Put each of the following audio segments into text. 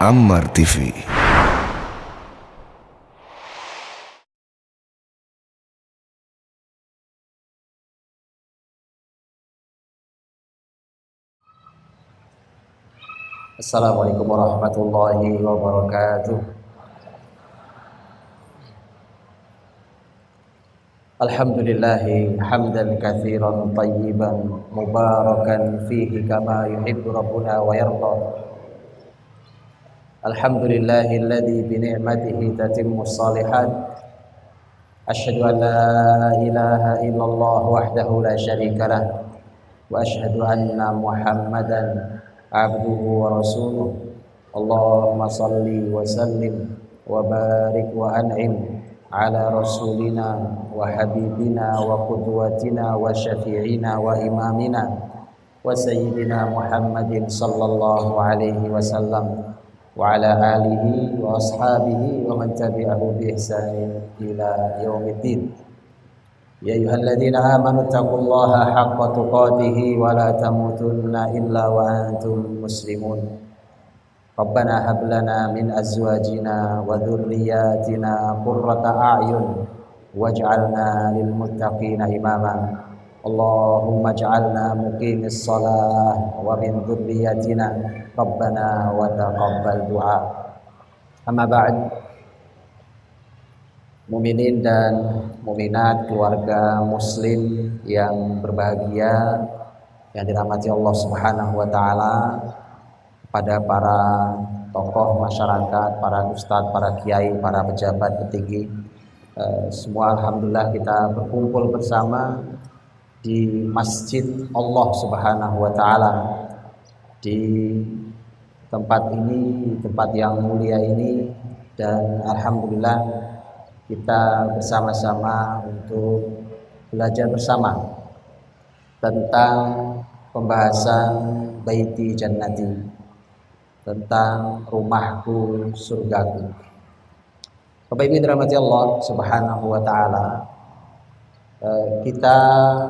Ammar TV. Assalamualaikum warahmatullahi wabarakatuh. Alhamdulillahi hamdan katsiran tayyiban mubarakan fihi kama yuhibbu rabbuna wa yarda. Alhamdulillahilladzi bi ni'matihi tatimmu shalihat. Asyhadu an la ilaha illallah wahdahu la syarikalah wa asyhadu anna Muhammadan abduhu wa rasuluh. Allahumma salli wa sallim wa barik wa an'im ala rasulina wa habibina wa qudwatina wa syafi'ina wa imamina wa sayyidina Muhammadin sallallahu alaihi wasallam wa ala alihi wa ashabihi wa man tabi'ahu bi ihsanin ila yaumiddin. Ya ayyuhalladzina amanu taqullaha haqqa tuqatih wa la tamutunna illa wa antum muslimun. Rabbana hab lana min azwajina wa dhurriyyatina qurrata a'yun waj'alna lil muttaqina imama. Allahumma ij'alna muqimis shalah wa min dhurriyyatina Rabbana wa taqabbal du'a. Amma ba'd. Mukminin dan mukminat, keluarga muslim yang berbahagia, yang dirahmati Allah Subhanahu wa taala, pada para tokoh masyarakat, para ustadz, para kiai, para pejabat petinggi, semua alhamdulillah kita berkumpul bersama di Masjid Allah Subhanahu wa taala, di tempat ini, tempat yang mulia ini, dan alhamdulillah kita bersama-sama untuk belajar bersama tentang pembahasan Baiti Jannati, tentang rumahku surgaku. Bapak Ibu dirahmati Allah Subhanahu wa taala, kita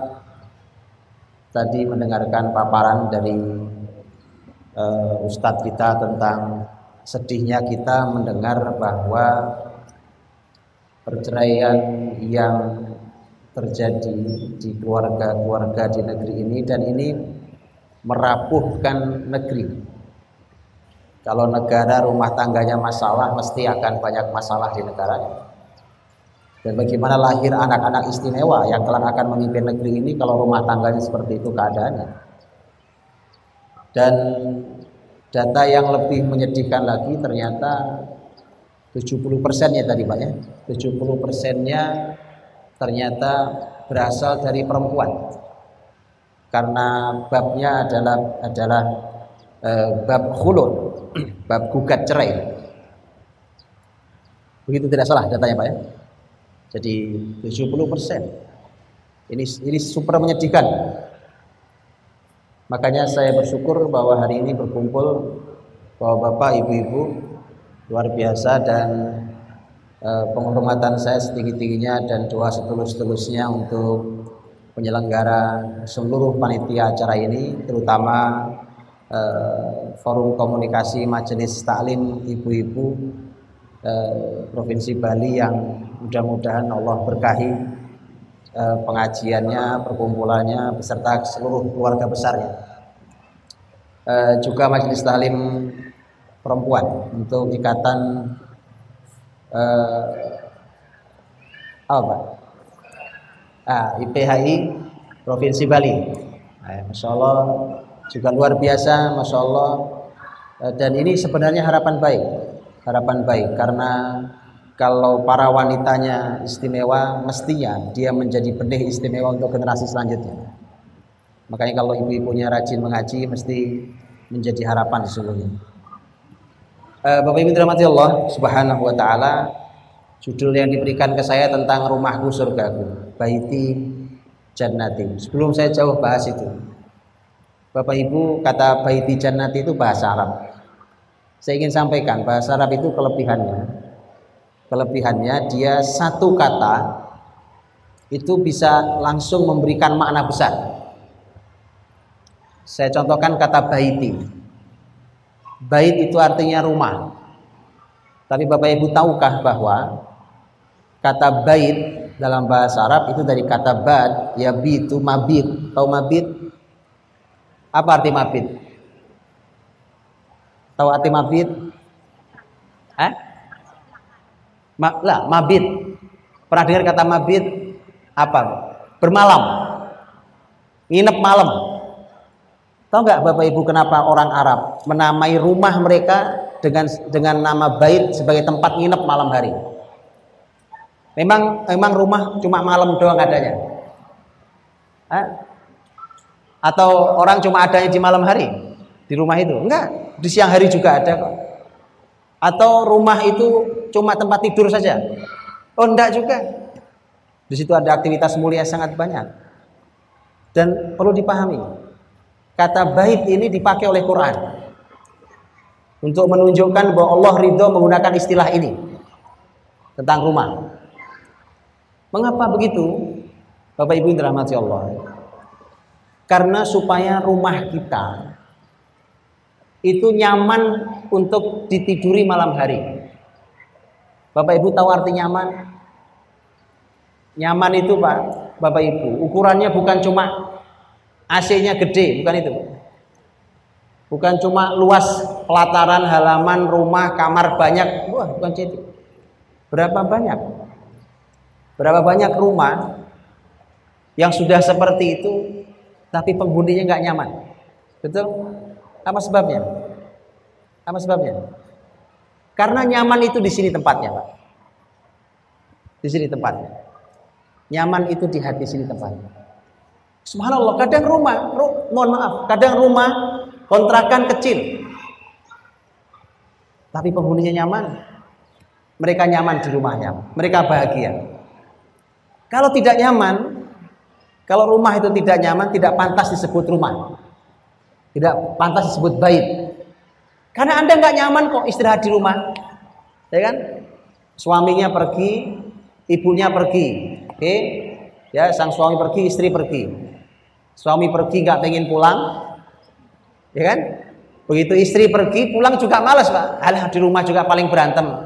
tadi mendengarkan paparan dari ustadz kita tentang sedihnya kita mendengar bahwa perceraian yang terjadi di keluarga-keluarga di negeri ini, dan ini merapuhkan negeri. Kalau negara rumah tangganya masalah, mesti akan banyak masalah di negaranya. Dan bagaimana lahir anak-anak istimewa yang kelak akan memimpin negeri ini kalau rumah tangganya seperti itu keadaannya. Dan data yang lebih menyedihkan lagi, ternyata 70%-nya tadi Pak ya, 70%-nya ternyata berasal dari perempuan. Karena babnya adalah bab khulud, bab gugat cerai. Begitu tidak salah datanya Pak ya. Jadi 70%. Ini super menyedihkan. Makanya saya bersyukur bahwa hari ini berkumpul bahwa Bapak, Ibu-ibu luar biasa, dan penghormatan saya setinggi-tingginya dan doa setulus-tulusnya untuk penyelenggara seluruh panitia acara ini, terutama forum komunikasi majelis taklim ibu-ibu Provinsi Bali, yang mudah-mudahan Allah berkahi pengajiannya, perkumpulannya beserta seluruh keluarga besarnya. Juga majelis taklim perempuan untuk ikatan IPHI Provinsi Bali. Masya Allah juga luar biasa, Masya Allah. Dan ini sebenarnya harapan baik, karena kalau para wanitanya istimewa, mestinya dia menjadi benih istimewa untuk generasi selanjutnya. Makanya kalau ibu-ibunya rajin mengaji, mesti menjadi harapan sesungguhnya. Bapak Ibu dirahmati Allah Subhanahu wa taala, judul yang diberikan ke saya tentang rumahku surgaku, Baiti Jannati. Sebelum saya jauh bahas itu, Bapak Ibu, kata Baiti Jannati itu bahasa Arab. Saya ingin sampaikan bahasa Arab itu kelebihannya dia satu kata itu bisa langsung memberikan makna besar. Saya contohkan kata baiti. Bait itu artinya rumah. Tapi Bapak Ibu tahukah bahwa kata bait dalam bahasa Arab itu dari kata bad, yabitu, mabit. Tahu mabit? Apa arti mabit? Tahu arti mabit? Mabit. Pernah dengar kata mabit? Apa? Bermalam. Nginep malam. Tahu nggak Bapak Ibu kenapa orang Arab menamai rumah mereka dengan nama bait sebagai tempat nginep malam hari? Memang rumah cuma malam doang adanya? Atau orang cuma adanya di malam hari di rumah itu? Enggak, di siang hari juga ada kok. Atau rumah itu cuma tempat tidur saja? Oh, enggak juga. Di situ ada aktivitas mulia sangat banyak. Dan perlu dipahami, kata bait ini dipakai oleh Quran untuk menunjukkan bahwa Allah ridho menggunakan istilah ini tentang rumah. Mengapa begitu? Bapak Ibu yang dirahmati Allah. Karena supaya rumah kita itu nyaman untuk ditiduri malam hari. Bapak Ibu tahu arti nyaman? Nyaman itu Pak, Bapak Ibu, ukurannya bukan cuma AC-nya gede, bukan itu. Bukan cuma luas pelataran, halaman, rumah, kamar banyak. Wah, bukan itu. Berapa banyak? Berapa banyak rumah yang sudah seperti itu tapi penghuninya nggak nyaman? Betul? Apa sebabnya? Apa sebabnya? Karena nyaman itu di sini tempatnya, Pak. Di sini tempatnya. Nyaman itu di hati sini tempatnya. Subhanallah, kadang mohon maaf, kadang rumah kontrakan kecil, tapi penghuninya nyaman. Mereka nyaman di rumahnya, mereka bahagia. Kalau tidak nyaman, kalau rumah itu tidak nyaman, tidak pantas disebut rumah, tidak pantas disebut bait. Karena Anda nggak nyaman kok istirahat di rumah, ya kan? Suaminya pergi, ibunya pergi, oke? Ya, sang suami pergi, istri pergi. Suami pergi nggak pengen pulang, ya kan? Begitu istri pergi, pulang juga malas, Pak. Alah, di rumah juga paling berantem.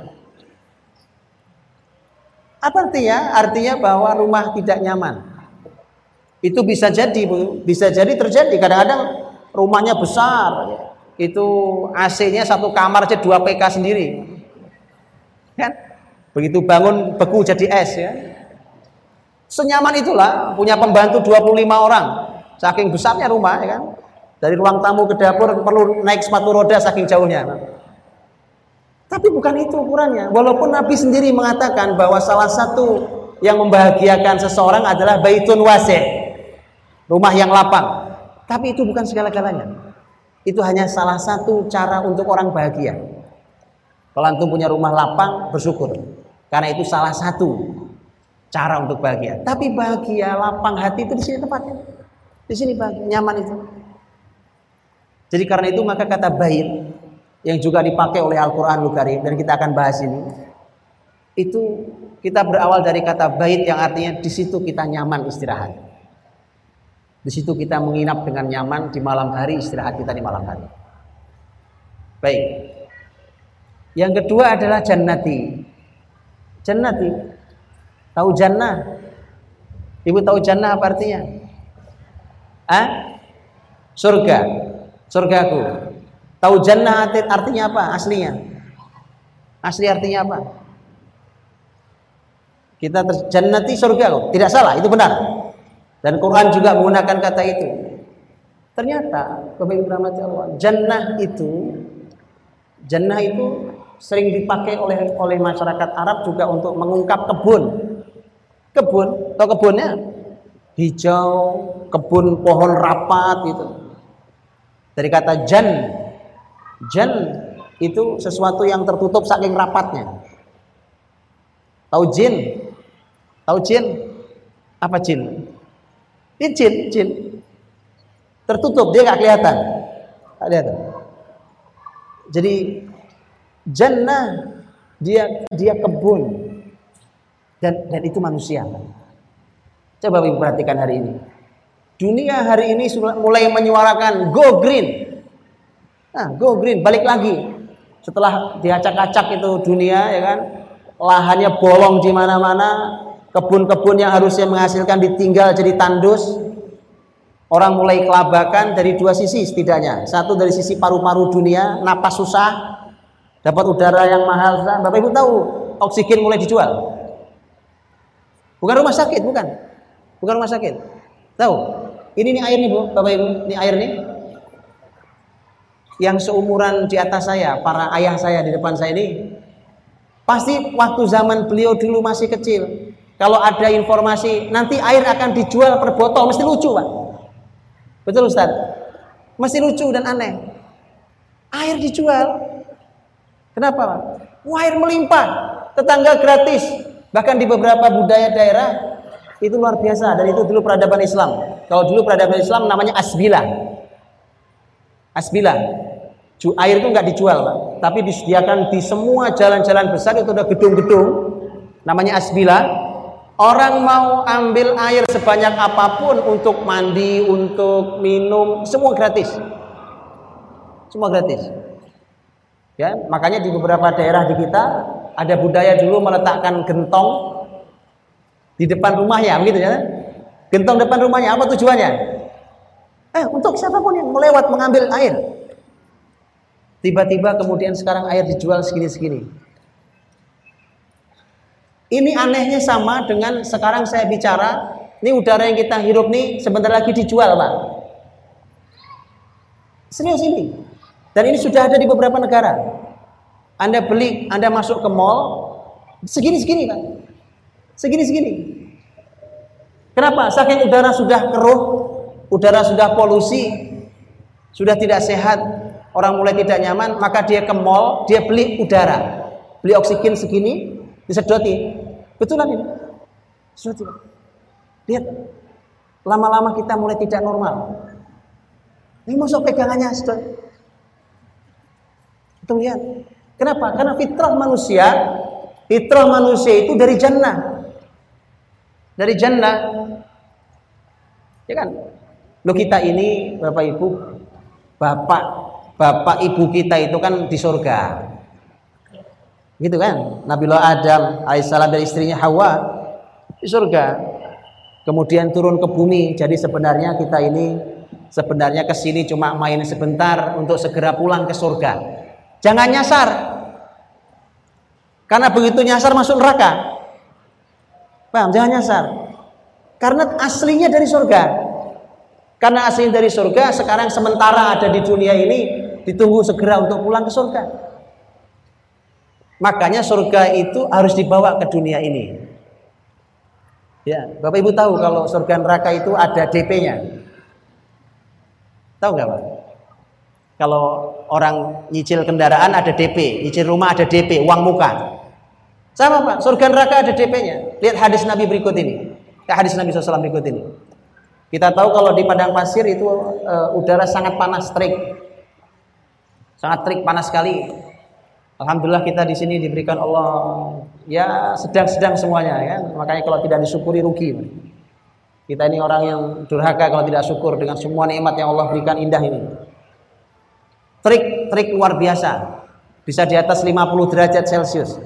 Apa artinya? Artinya bahwa rumah tidak nyaman. Itu bisa jadi, Bu. Bisa jadi terjadi. Kadang-kadang rumahnya besar, itu AC-nya satu kamar aja 2 PK sendiri, kan? Begitu bangun beku jadi es, ya. Senyaman itulah, punya pembantu 25 orang, saking besarnya rumah, ya kan? Dari ruang tamu ke dapur perlu naik sepatu roda saking jauhnya. Tapi bukan itu ukurannya. Walaupun Nabi sendiri mengatakan bahwa salah satu yang membahagiakan seseorang adalah baitun wasi', rumah yang lapang. Tapi itu bukan segala-galanya. Itu hanya salah satu cara untuk orang bahagia. Kalau antum punya rumah lapang, bersyukur. Karena itu salah satu cara untuk bahagia. Tapi bahagia, lapang hati itu di sini tempatnya. Di sini bahagia, nyaman itu. Jadi karena itu maka kata bait yang juga dipakai oleh Al-Qur'anul Karim, dan kita akan bahas ini, itu kita berawal dari kata bait yang artinya di situ kita nyaman istirahat. Di situ kita menginap dengan nyaman di malam hari, istirahat kita di malam hari. Baik. Yang kedua adalah jannati. Jannati. Tahu jannah? Ibu tahu jannah apa artinya? Surga. Surgaku. Tahu jannah artinya apa aslinya? Asli artinya apa? Kita jannati surga. Tidak salah, itu benar. Dan Quran juga menggunakan kata itu. Ternyata Bapak Ibu rahmati Allah, jannah itu sering dipakai oleh masyarakat Arab juga untuk mengungkap kebun. Kebun, atau kebunnya hijau, kebun pohon rapat gitu. Dari kata jan itu sesuatu yang tertutup saking rapatnya. Tahu jin? Tahu jin? Apa jin? Ini jin. Tertutup, dia nggak kelihatan. Nggak kelihatan. Jadi jannah dia kebun dan itu manusia. Coba Ibu perhatikan hari ini. Dunia hari ini mulai menyuarakan go green. Nah, go green, balik lagi. Setelah diacak-acak itu dunia, ya kan, lahannya bolong di mana-mana, kebun-kebun yang harusnya menghasilkan ditinggal jadi tandus. Orang mulai kelabakan dari dua sisi setidaknya. Satu dari sisi paru-paru dunia, napas susah, dapat udara yang mahal. Bapak Ibu tahu, oksigen mulai dijual. Bukan rumah sakit, bukan rumah sakit. Tahu? Ini nih air nih Bu, Bapak Ibu, ini air nih. Yang seumuran di atas saya, para ayah saya di depan saya ini, pasti waktu zaman beliau dulu masih kecil, kalau ada informasi nanti air akan dijual per botol, mesti lucu Pak. Betul Ustaz? Mesti lucu dan aneh. Air dijual. Kenapa Pak? Wah, air melimpah, tetangga gratis. Bahkan di beberapa budaya daerah itu luar biasa, dan itu dulu peradaban Islam. Kalau dulu peradaban Islam namanya asbilah. Asbilah, air itu nggak dijual Pak, tapi disediakan di semua jalan-jalan besar. Itu ada gedung-gedung namanya asbilah. Orang mau ambil air sebanyak apapun untuk mandi, untuk minum, semua gratis. Semua gratis. Ya, makanya di beberapa daerah di kita ada budaya dulu meletakkan gentong di depan rumahnya, begitu ya. Gentong depan rumahnya, apa tujuannya? Untuk siapapun yang melewat mengambil air. Tiba-tiba kemudian sekarang air dijual segini-segini. Ini anehnya sama dengan sekarang saya bicara, ini udara yang kita hirup nih sebentar lagi dijual Pak. Serius ini. Dan ini sudah ada di beberapa negara. Anda beli, Anda masuk ke mall, segini-segini Pak. Segini-segini. Kenapa? Saking udara sudah keruh, udara sudah polusi, sudah tidak sehat, orang mulai tidak nyaman, maka dia ke mall, dia beli udara, beli oksigen segini, disedoti. Betulan ini? Sedoti. Lihat, lama-lama kita mulai tidak normal. Ini masuk pegangannya sedot. Itu lihat. Kenapa? Karena fitrah manusia itu dari jannah. Dari jannah. Ya kan? Loh, kita ini Bapak Ibu, bapak ibu kita itu kan di surga, gitu kan? Nabiullah Adam alaihissalam dan istrinya Hawa di surga, kemudian turun ke bumi. Jadi sebenarnya kita ini sebenarnya kesini cuma main sebentar untuk segera pulang ke surga. Jangan nyasar, karena begitu nyasar masuk neraka. Paham? Jangan nyasar, karena aslinya dari surga. Karena aslinya dari surga, sekarang sementara ada di dunia ini, ditunggu segera untuk pulang ke surga. Makanya surga itu harus dibawa ke dunia ini. Ya, Bapak Ibu tahu kalau surga neraka itu ada DP-nya. Tahu nggak Pak? Kalau orang nyicil kendaraan ada DP, nyicil rumah ada DP, uang muka. Sama Pak, surga neraka ada DP-nya. Lihat hadis Nabi berikut ini. Hadis Nabi SAW berikut ini. Kita tahu kalau di padang pasir itu udara sangat panas, terik. Sangat terik, panas sekali. Alhamdulillah kita di sini diberikan Allah ya sedang-sedang semuanya ya. Makanya kalau tidak disyukuri rugi. Kita ini orang yang durhaka kalau tidak syukur dengan semua nikmat yang Allah berikan indah ini. Terik luar biasa. Bisa di atas 50 derajat Celcius.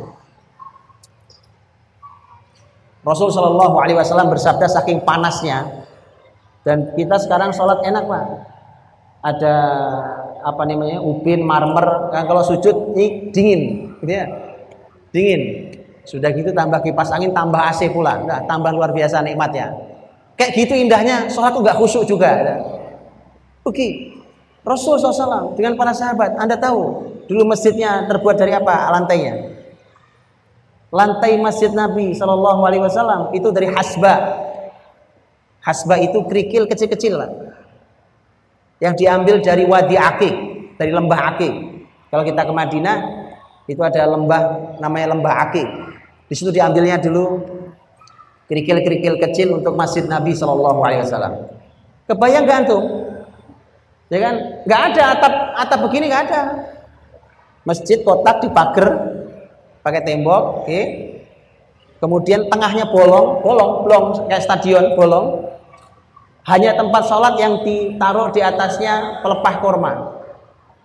Rasul Shallallahu Alaihi Wasallam bersabda saking panasnya. Dan kita sekarang sholat enak Pak. Ada apa namanya, ubin, marmer. Kan kalau sujud ini dingin, gitu ya. Dingin. Sudah gitu tambah kipas angin, tambah AC pula. Nah, tambah luar biasa nikmatnya. Kayak gitu indahnya sholat tuh nggak khusyuk juga. Oke. Rasul SAW dengan para sahabat, Anda tahu dulu masjidnya terbuat dari apa lantainya? Lantai masjid Nabi Shallallahu Alaihi Wasallam itu dari hasba. Hasba itu kerikil kecil-kecil lah, yang diambil dari Wadi Aqiq, dari lembah Aqiq. Kalau kita ke Madinah itu ada lembah namanya lembah Aqiq. Di situ diambilnya dulu kerikil-kerikil kecil untuk masjid Nabi Shallallahu Alaihi Wasallam. Kebayang gak antum? Ya kan? Nggak ada atap begini, nggak ada. Masjid kotak dipager pakai tembok, oke. Kemudian tengahnya bolong kayak stadion bolong. Hanya tempat sholat yang ditaruh di atasnya pelepah korma.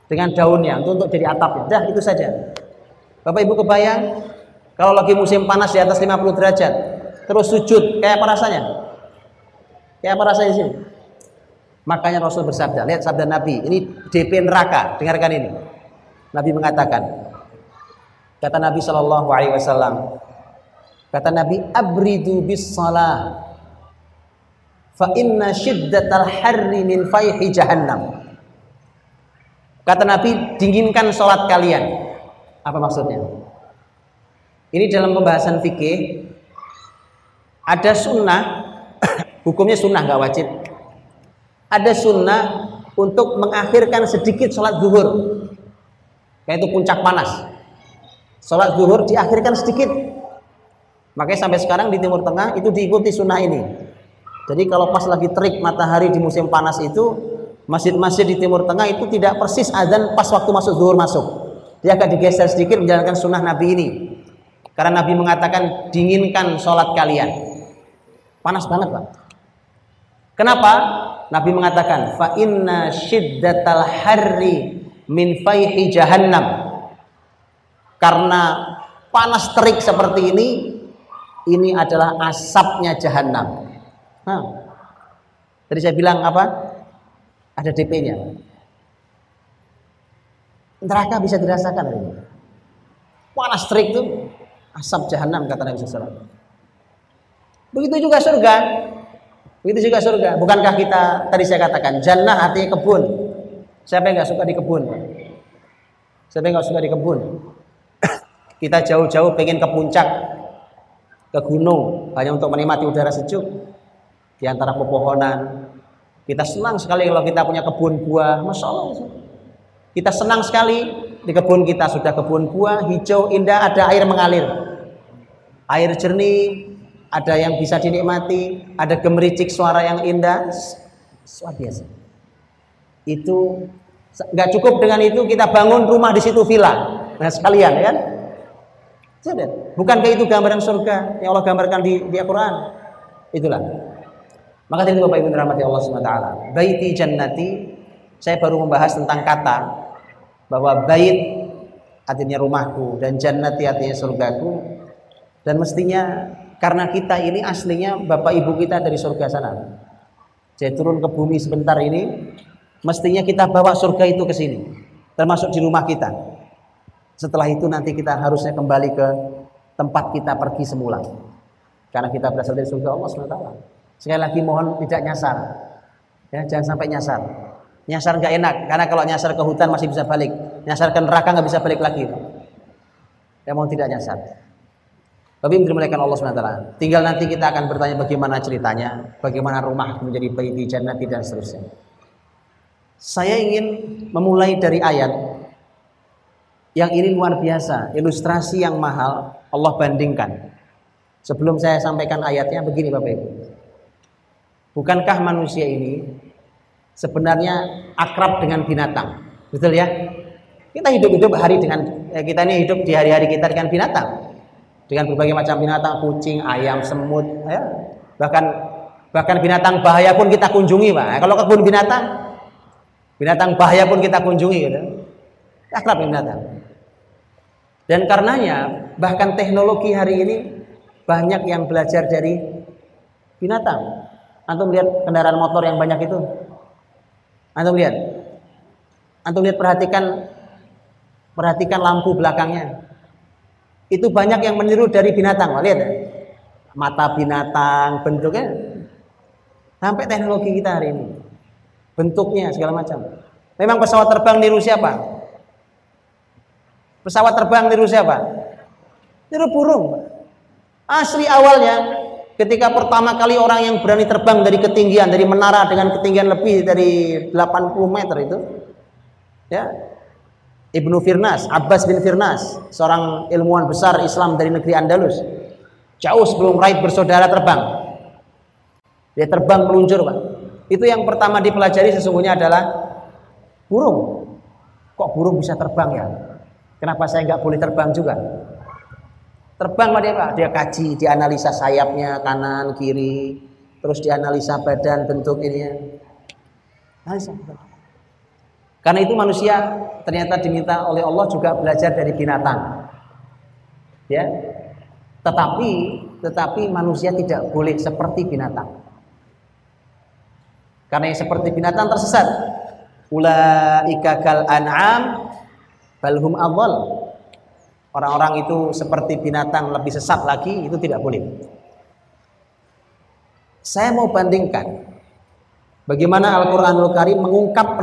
dengan daunnya untuk jadi atapnya. Dah itu saja. Bapak Ibu kebayang kalau lagi musim panas di atas 50 derajat terus sujud, kayak apa rasanya? Kayak apa rasanya sih? Makanya Rasul bersabda, lihat sabda Nabi, ini DP neraka, dengarkan ini. Nabi mengatakan, kata Nabi Shallallahu Alaihi Wasallam, kata Nabi, abridu bis salah, fa inna shiddatal harri min fayhi jahannam. Kata Nabi, dinginkan sholat kalian. Apa maksudnya? Ini dalam pembahasan fikih ada sunnah, hukumnya sunnah nggak wajib. Ada sunnah untuk mengakhirkan sedikit sholat zuhur, yaitu puncak panas. Sholat zuhur diakhirkan sedikit. Makanya sampai sekarang di Timur Tengah itu diikuti sunnah ini. Jadi kalau pas lagi terik matahari di musim panas itu, masjid-masjid di Timur Tengah itu tidak persis azan pas waktu masuk zuhur masuk. Dia akan digeser sedikit menjalankan sunnah Nabi ini. Karena Nabi mengatakan dinginkan sholat kalian. Panas banget Pak. Kenapa? Nabi mengatakan fa inna shiddatal harri min fayhi jahannam. Karena panas terik seperti ini adalah asapnya jahannam. Tadi saya bilang apa? Ada DP-nya. Neraka bisa dirasakan hari ini. Panas terik itu asap jahanam kata Nabi SAW. Begitu juga surga. Begitu juga surga. Bukankah kita tadi saya katakan jannah artinya kebun. Siapa yang nggak suka di kebun? Siapa yang nggak suka di kebun? Kita jauh-jauh pengen ke puncak, ke gunung hanya untuk menikmati udara sejuk di antara pepohonan. Kita senang sekali kalau kita punya kebun buah, masya Allah. Kita senang sekali di kebun kita sudah kebun buah, hijau, indah, ada air mengalir. Air jernih, ada yang bisa dinikmati, ada gemericik suara yang indah. Luar biasa. Itu nggak cukup dengan itu kita bangun rumah di situ villa. Nah, sekalian ya kan? Bukankah itu gambaran surga yang Allah gambarkan di Al-Quran? Itulah. Maka dari itu Bapak Ibu dirahmati Allah SWT. Baiti jannati, saya baru membahas tentang kata bahwa bait artinya rumahku dan jannati artinya surgaku, dan mestinya karena kita ini aslinya bapak ibu kita dari surga sana, jadi turun ke bumi sebentar ini mestinya kita bawa surga itu ke sini, termasuk di rumah kita. Setelah itu nanti kita harusnya kembali ke tempat kita pergi semula, karena kita berasal dari surga Allah SWT. Sekali lagi mohon tidak nyasar ya, jangan sampai nyasar. Nyasar nggak enak, karena kalau nyasar ke hutan masih bisa balik, nyasar ke neraka nggak bisa balik lagi. Ya mau tidak nyasar. Tapi dimuliakan Allah SWT. Tinggal nanti kita akan bertanya bagaimana ceritanya, bagaimana rumah menjadi baiti jannati dan seterusnya. Saya ingin memulai dari ayat yang ini luar biasa, ilustrasi yang mahal Allah bandingkan. Sebelum saya sampaikan ayatnya, begini Bapak Ibu. Bukankah manusia ini sebenarnya akrab dengan binatang, betul ya? Kita hidup hari dengan kita ini hidup di hari-hari kita dengan binatang, dengan berbagai macam binatang, kucing, ayam, semut, ya. Bahkan binatang bahaya pun kita kunjungi, Pak. Kalau kebun binatang bahaya pun kita kunjungi, gitu. Akrab dengan binatang. Dan karenanya bahkan teknologi hari ini banyak yang belajar dari binatang. Antum lihat kendaraan motor yang banyak itu. Antum lihat perhatikan lampu belakangnya. Itu banyak yang meniru dari binatang. Lihat ya. Mata binatang, bentuknya. Sampai teknologi kita hari ini. Bentuknya segala macam. Memang pesawat terbang niru siapa? Pesawat terbang niru siapa? Niru burung. Asli awalnya ketika pertama kali orang yang berani terbang dari ketinggian, dari menara dengan ketinggian lebih dari 80 meter itu, ya, Ibnu Firnas, Abbas bin Firnas, seorang ilmuwan besar Islam dari negeri Andalus, jauh sebelum Raid bersaudara terbang, dia terbang meluncur, Pak. Itu yang pertama dipelajari sesungguhnya adalah burung. Kok burung bisa terbang ya? Kenapa saya nggak boleh terbang juga? Terbang Pak, dia kaji, dianalisa sayapnya kanan kiri, terus dianalisa badan bentuk ini. Karena itu manusia ternyata diminta oleh Allah juga belajar dari binatang. Ya. Tetapi manusia tidak boleh seperti binatang. Karena yang seperti binatang tersesat. Ulaika kal an'am balhum adhal. Orang-orang itu seperti binatang lebih sesat lagi, itu tidak boleh. Saya mau bandingkan bagaimana Al-Qur'anul Karim mengungkap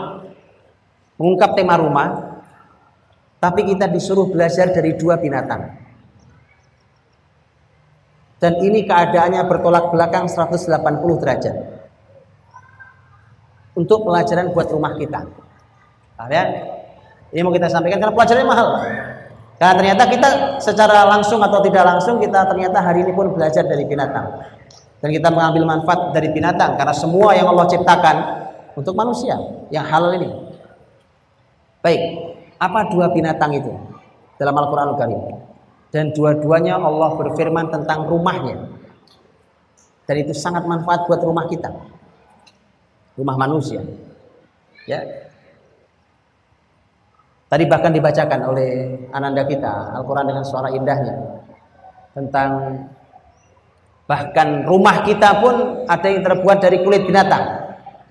tema rumah, tapi kita disuruh belajar dari dua binatang. Dan ini keadaannya bertolak belakang 180 derajat. Untuk pelajaran buat rumah kita. Ya? Ini mau kita sampaikan karena pelajarannya mahal. Karena ternyata kita secara langsung atau tidak langsung kita ternyata hari ini pun belajar dari binatang. Dan kita mengambil manfaat dari binatang karena semua yang Allah ciptakan untuk manusia yang halal ini. Baik, apa dua binatang itu dalam Al-Qur'anul Karim? Dan dua-duanya Allah berfirman tentang rumahnya. Dan itu sangat manfaat buat rumah kita. Rumah manusia. Ya. Tadi bahkan dibacakan oleh ananda kita Al-Quran dengan suara indahnya. Tentang bahkan rumah kita pun ada yang terbuat dari kulit binatang.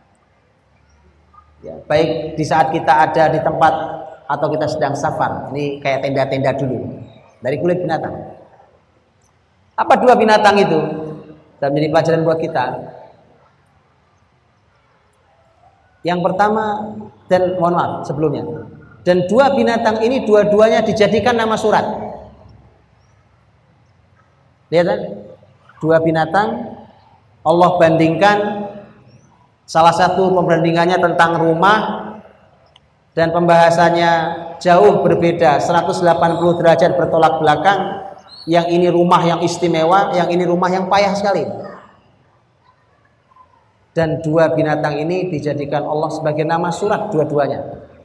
Ya, baik di saat kita ada di tempat atau kita sedang safar. Ini kayak tenda-tenda dulu. Dari kulit binatang. Apa dua binatang itu? Dan menjadi pelajaran buat kita. Yang pertama, dan mohon maaf sebelumnya. Dan dua binatang ini dua-duanya dijadikan nama surat. Lihat kan? Dua binatang Allah bandingkan, salah satu pembandingannya tentang rumah dan pembahasannya jauh berbeda, 180 derajat bertolak belakang. Yang ini rumah yang istimewa, yang ini rumah yang payah sekali. Dan dua binatang ini dijadikan Allah sebagai nama surat dua-duanya.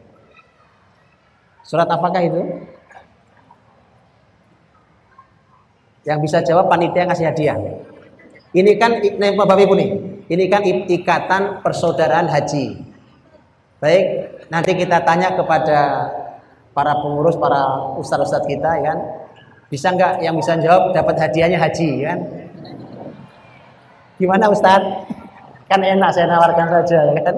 Surat apakah itu? Yang bisa jawab panitia ngasih hadiah. Ini kan Bapak Ibu nih. Ini kan ikatan persaudaraan haji. Baik, nanti kita tanya kepada para pengurus, para ustadz-ustadz kita, ya kan? Bisa nggak yang bisa jawab dapat hadiahnya haji, kan? Gimana Ustadz? Kan enak saya nawarkan saja, ya kan?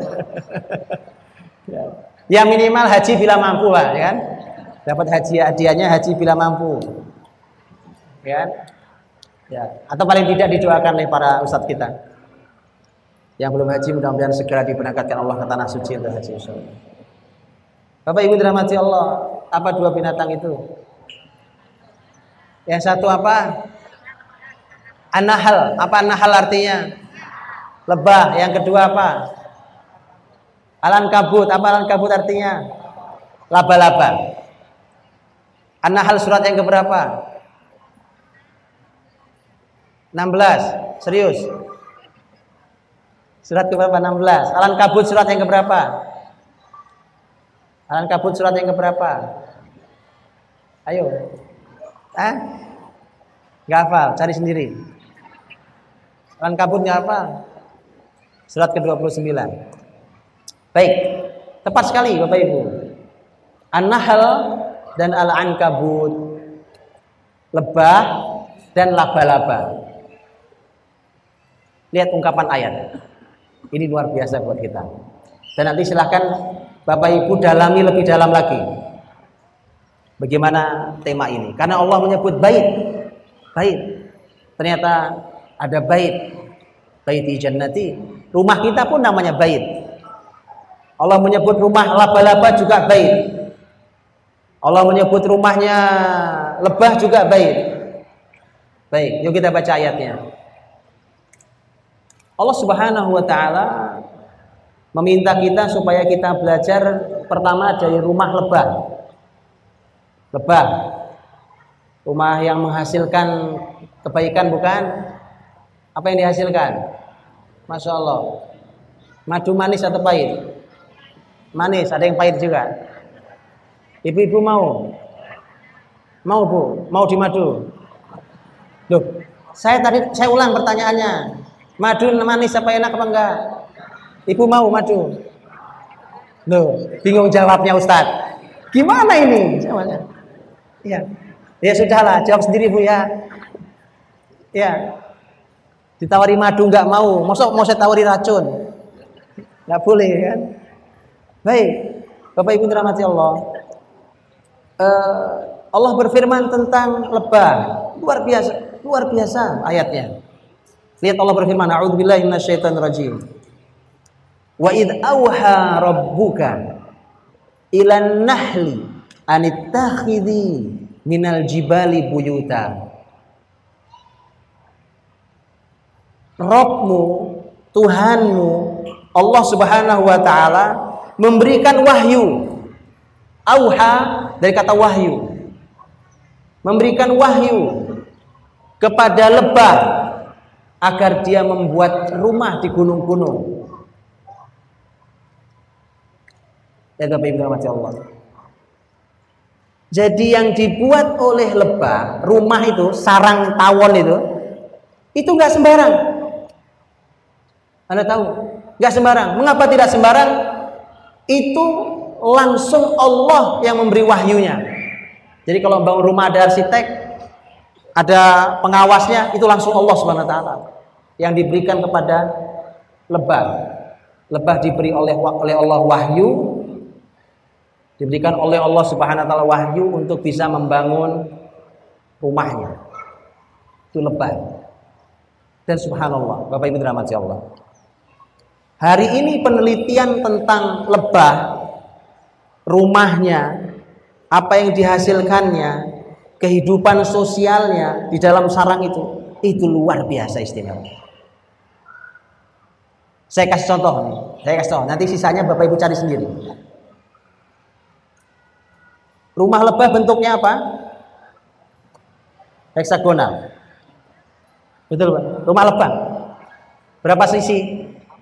Ya minimal haji bila mampu lah, ya kan? Dapat hadiahnya haji bila mampu, ya kan? Ya. Atau paling tidak didoakan oleh para ustadz kita. Yang belum haji mudah-mudahan segera diberangkatkan Allah ke tanah suci untuk haji insyaallah. Bapak Ibu dirahmati Allah, apa dua binatang itu? Yang satu apa? An-Nahl. Apa An-Nahl artinya? Lebah. Yang kedua apa? Al-Ankabut. Apa Al-Ankabut artinya? Laba-laba. An-Nahl surat yang keberapa? 16. Serius? Surat keberapa? 16. Al-Ankabut surat yang keberapa? Al-Ankabut surat yang keberapa? Ayo. Nggak hafal, cari sendiri. Al-Ankabut nggak hafal? Surat ke-29. Baik, tepat sekali Bapak Ibu. An-Nahl dan Al-Ankabut, lebah dan laba-laba. Lihat ungkapan ayat. Ini luar biasa buat kita. Dan nanti silahkan Bapak Ibu dalami lebih dalam lagi bagaimana tema ini. Karena Allah menyebut bait. Bait. Ternyata ada bait. Baiti jannati. Rumah kita pun namanya bait. Allah menyebut rumah laba-laba juga bait. Allah menyebut rumahnya lebah juga bait. Baik, yuk kita baca ayatnya. Allah Subhanahu wa taala meminta kita supaya kita belajar pertama dari rumah lebah. Lebah. Rumah yang menghasilkan kebaikan bukan? Apa yang dihasilkan? Masya Allah. Madu manis atau pahit? Manis, ada yang pahit juga. Ibu-ibu mau? Mau Bu? Mau di madu? Loh, saya ulang pertanyaannya. Madu manis apa enak apa enggak? Ibu mau madu? Loh, bingung jawabnya Ustaz. Gimana ini? Ya. Ya sudahlah, jawab sendiri Bu ya. Ya. Ditawari madu nggak mau. Masa mau saya tawari racun? Nggak boleh kan? Baik. Bapak Ibu dirahmati Allah. Allah berfirman tentang lebah. Luar biasa ayatnya. Lihat Allah berfirman, a'udzubillahi minasyaitonirrajim. Wa id auha rabbuka ilan nahli anittakhidhi minal jibali buyuta. Rabbmu, Tuhanmu, Allah Subhanahu wa taala memberikan wahyu. Auha dari kata wahyu. Memberikan wahyu kepada lebah agar dia membuat rumah di gunung-gunung. Ya Bapak Ibu rahmati Allah. Jadi yang dibuat oleh lebah, rumah itu, sarang tawon itu nggak sembarang. Anda tahu? Nggak sembarang. Mengapa tidak sembarang? Itu langsung Allah yang memberi wahyunya. Jadi kalau bangun rumah ada arsitek, ada pengawasnya, itu langsung Allah Subhanahu wa taala yang diberikan kepada lebah. Lebah diberi oleh Allah wahyu. Diberikan oleh Allah Subhanahu wa taala wahyu untuk bisa membangun rumahnya. Itu lebah. Dan subhanallah, Bapak Ibu dirahmati Allah. Hari ini penelitian tentang lebah, rumahnya, apa yang dihasilkannya, kehidupan sosialnya di dalam sarang itu luar biasa istimewa. Saya kasih contoh. Nanti sisanya Bapak Ibu cari sendiri. Rumah lebah bentuknya apa? Heksagonal. Betul Pak? Rumah lebah. Berapa sisi?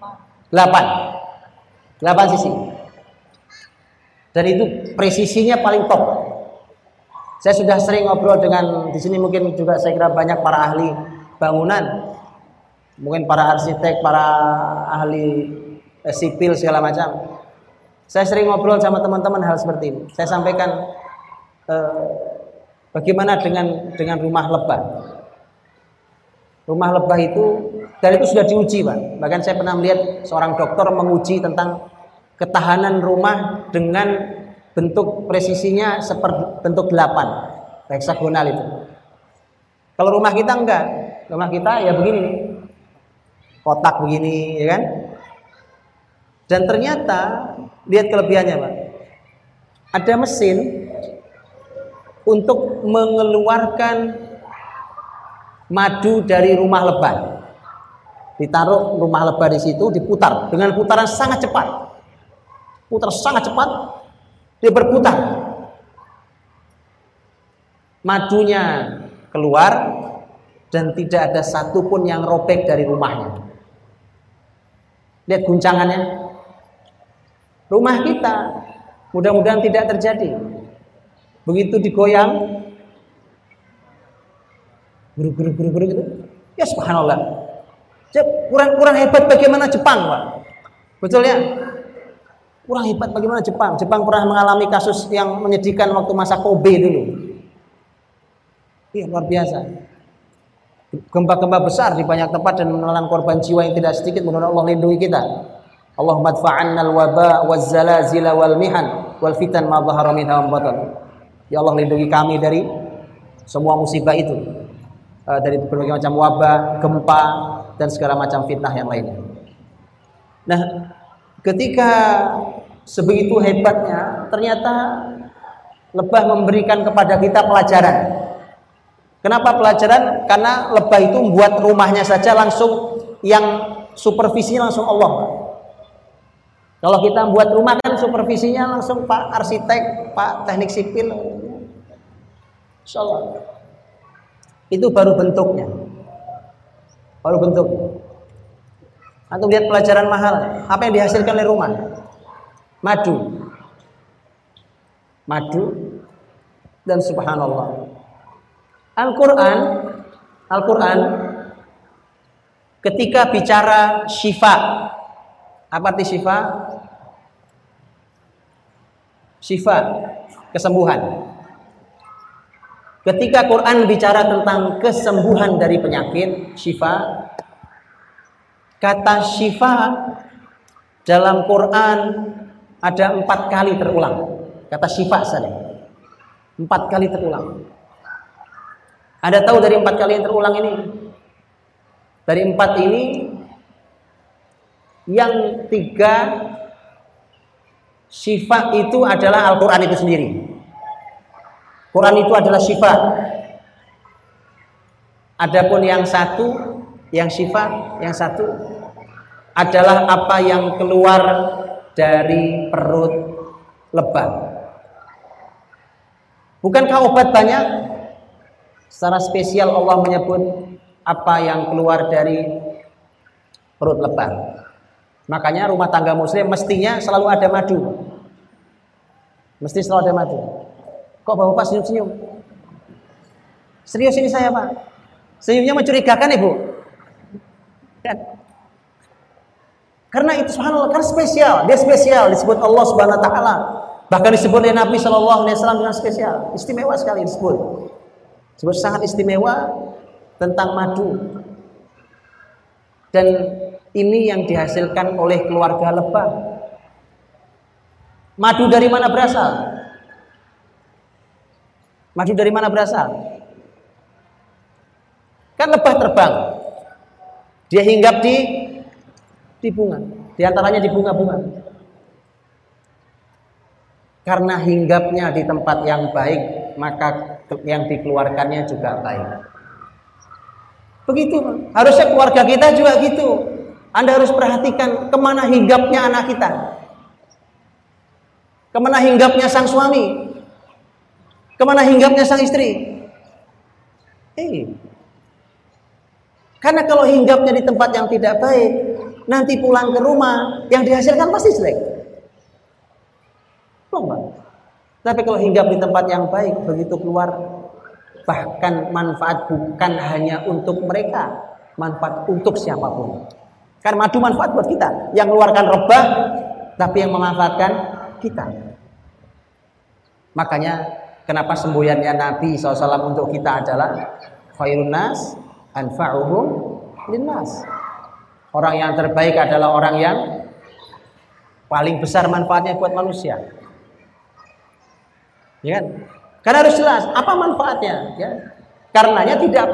8 sisi. Dan itu presisinya paling top. Saya sudah sering ngobrol dengan di sini, mungkin juga saya kira banyak para ahli bangunan, mungkin para arsitek, para ahli sipil segala macam. Saya sering ngobrol sama teman-teman hal seperti ini. Saya sampaikan bagaimana dengan rumah lebah. Rumah lebah itu, dan itu sudah diuji Pak. Bahkan saya pernah melihat seorang dokter menguji tentang ketahanan rumah dengan bentuk presisinya seperti bentuk 8 heksagonal itu. Kalau rumah kita enggak. Rumah kita ya begini nih. Kotak begini, ya kan? Dan ternyata lihat kelebihannya Pak. Ada mesin untuk mengeluarkan madu dari rumah lebah. Ditaruh rumah lebah di situ, diputar dengan putaran sangat cepat. Dia berputar. Madunya keluar dan tidak ada satupun yang robek dari rumahnya. Lihat guncangannya. Rumah kita mudah-mudahan tidak terjadi. Begitu digoyang, guru gitu. Ya subhanallah. Kurang hebat bagaimana Jepang, Pak. Betul ya? Kurang hebat bagaimana Jepang. Jepang pernah mengalami kasus yang menyedihkan waktu masa Kobe dulu. Iya, luar biasa. Gempa-gempa besar di banyak tempat dan menelan korban jiwa yang tidak sedikit. Mudah-mudahan Allah lindungi kita. Allahumma adfa'annal waba wazzalazila wal mihan wal fitan ma dhahara minha wa batan. Ya Allah, lindungi kami dari semua musibah itu, dari berbagai macam wabah, gempa, dan segala macam fitnah yang lainnya. Nah, ketika sebegitu hebatnya, ternyata lebah memberikan kepada kita pelajaran. Kenapa pelajaran? Karena lebah itu membuat rumahnya saja langsung yang supervisinya langsung Allah. Kalau kita buat rumah kan supervisinya langsung Pak arsitek, Pak teknik sipil. Insyaallah. Itu baru bentuknya. Atau lihat pelajaran mahal. Apa yang dihasilkan oleh rumah? Madu. Dan subhanallah. Al-Quran ketika bicara syifa. Apa arti syifa? syifa, kesembuhan. Ketika Quran bicara tentang kesembuhan dari penyakit, syifa, kata syifa dalam Quran ada 4 kali terulang. Kata syifa saja 4 kali terulang. Anda tahu dari 4 kali yang terulang ini? Dari 4 ini, yang 3 syifa itu adalah Al-Quran itu sendiri. Quran itu adalah syifa. Adapun yang 1, yang syifa, yang 1 adalah apa yang keluar dari perut lebah. Bukankah obat banyak? Secara spesial Allah menyebut apa yang keluar dari perut lebah. Makanya rumah tangga muslim mestinya selalu ada madu. Mesti selalu ada madu. Kok bapak senyum-senyum? Serius ini saya, Pak. Senyumnya mencurigakan, Ibu. Kan? Karena itu subhanallah, karena spesial. Dia spesial, disebut Allah Subhanahu wa taala. Bahkan disebut oleh Nabi sallallahu alaihi wasallam dengan spesial. Istimewa sekali disebut. Disebut sangat istimewa tentang madu. Dan ini yang dihasilkan oleh keluarga lebah. Madu dari mana berasal? Madu dari mana berasal? Kan lebah terbang. Dia hinggap di bunga. Di antaranya di bunga-bunga. Karena hinggapnya di tempat yang baik, maka yang dikeluarkannya juga baik. Begitu. Harusnya keluarga kita juga gitu. Anda harus perhatikan kemana hinggapnya anak kita. Kemana hinggapnya sang suami. Kemana hinggapnya sang istri. Karena kalau hinggapnya di tempat yang tidak baik, nanti pulang ke rumah yang dihasilkan pasti jelek. Tapi kalau hinggap di tempat yang baik, begitu keluar, bahkan manfaat bukan hanya untuk mereka, manfaat untuk siapapun. Kan madu manfaat buat kita, yang mengeluarkan rebah, tapi yang memanfaatkan kita. Makanya kenapa semboyannya Nabi SAW untuk kita adalah khairun nas anfa'uhum linnas. Orang yang terbaik adalah orang yang paling besar manfaatnya buat manusia. Ya kan? Karena harus jelas apa manfaatnya. Ya. Karenanya tidak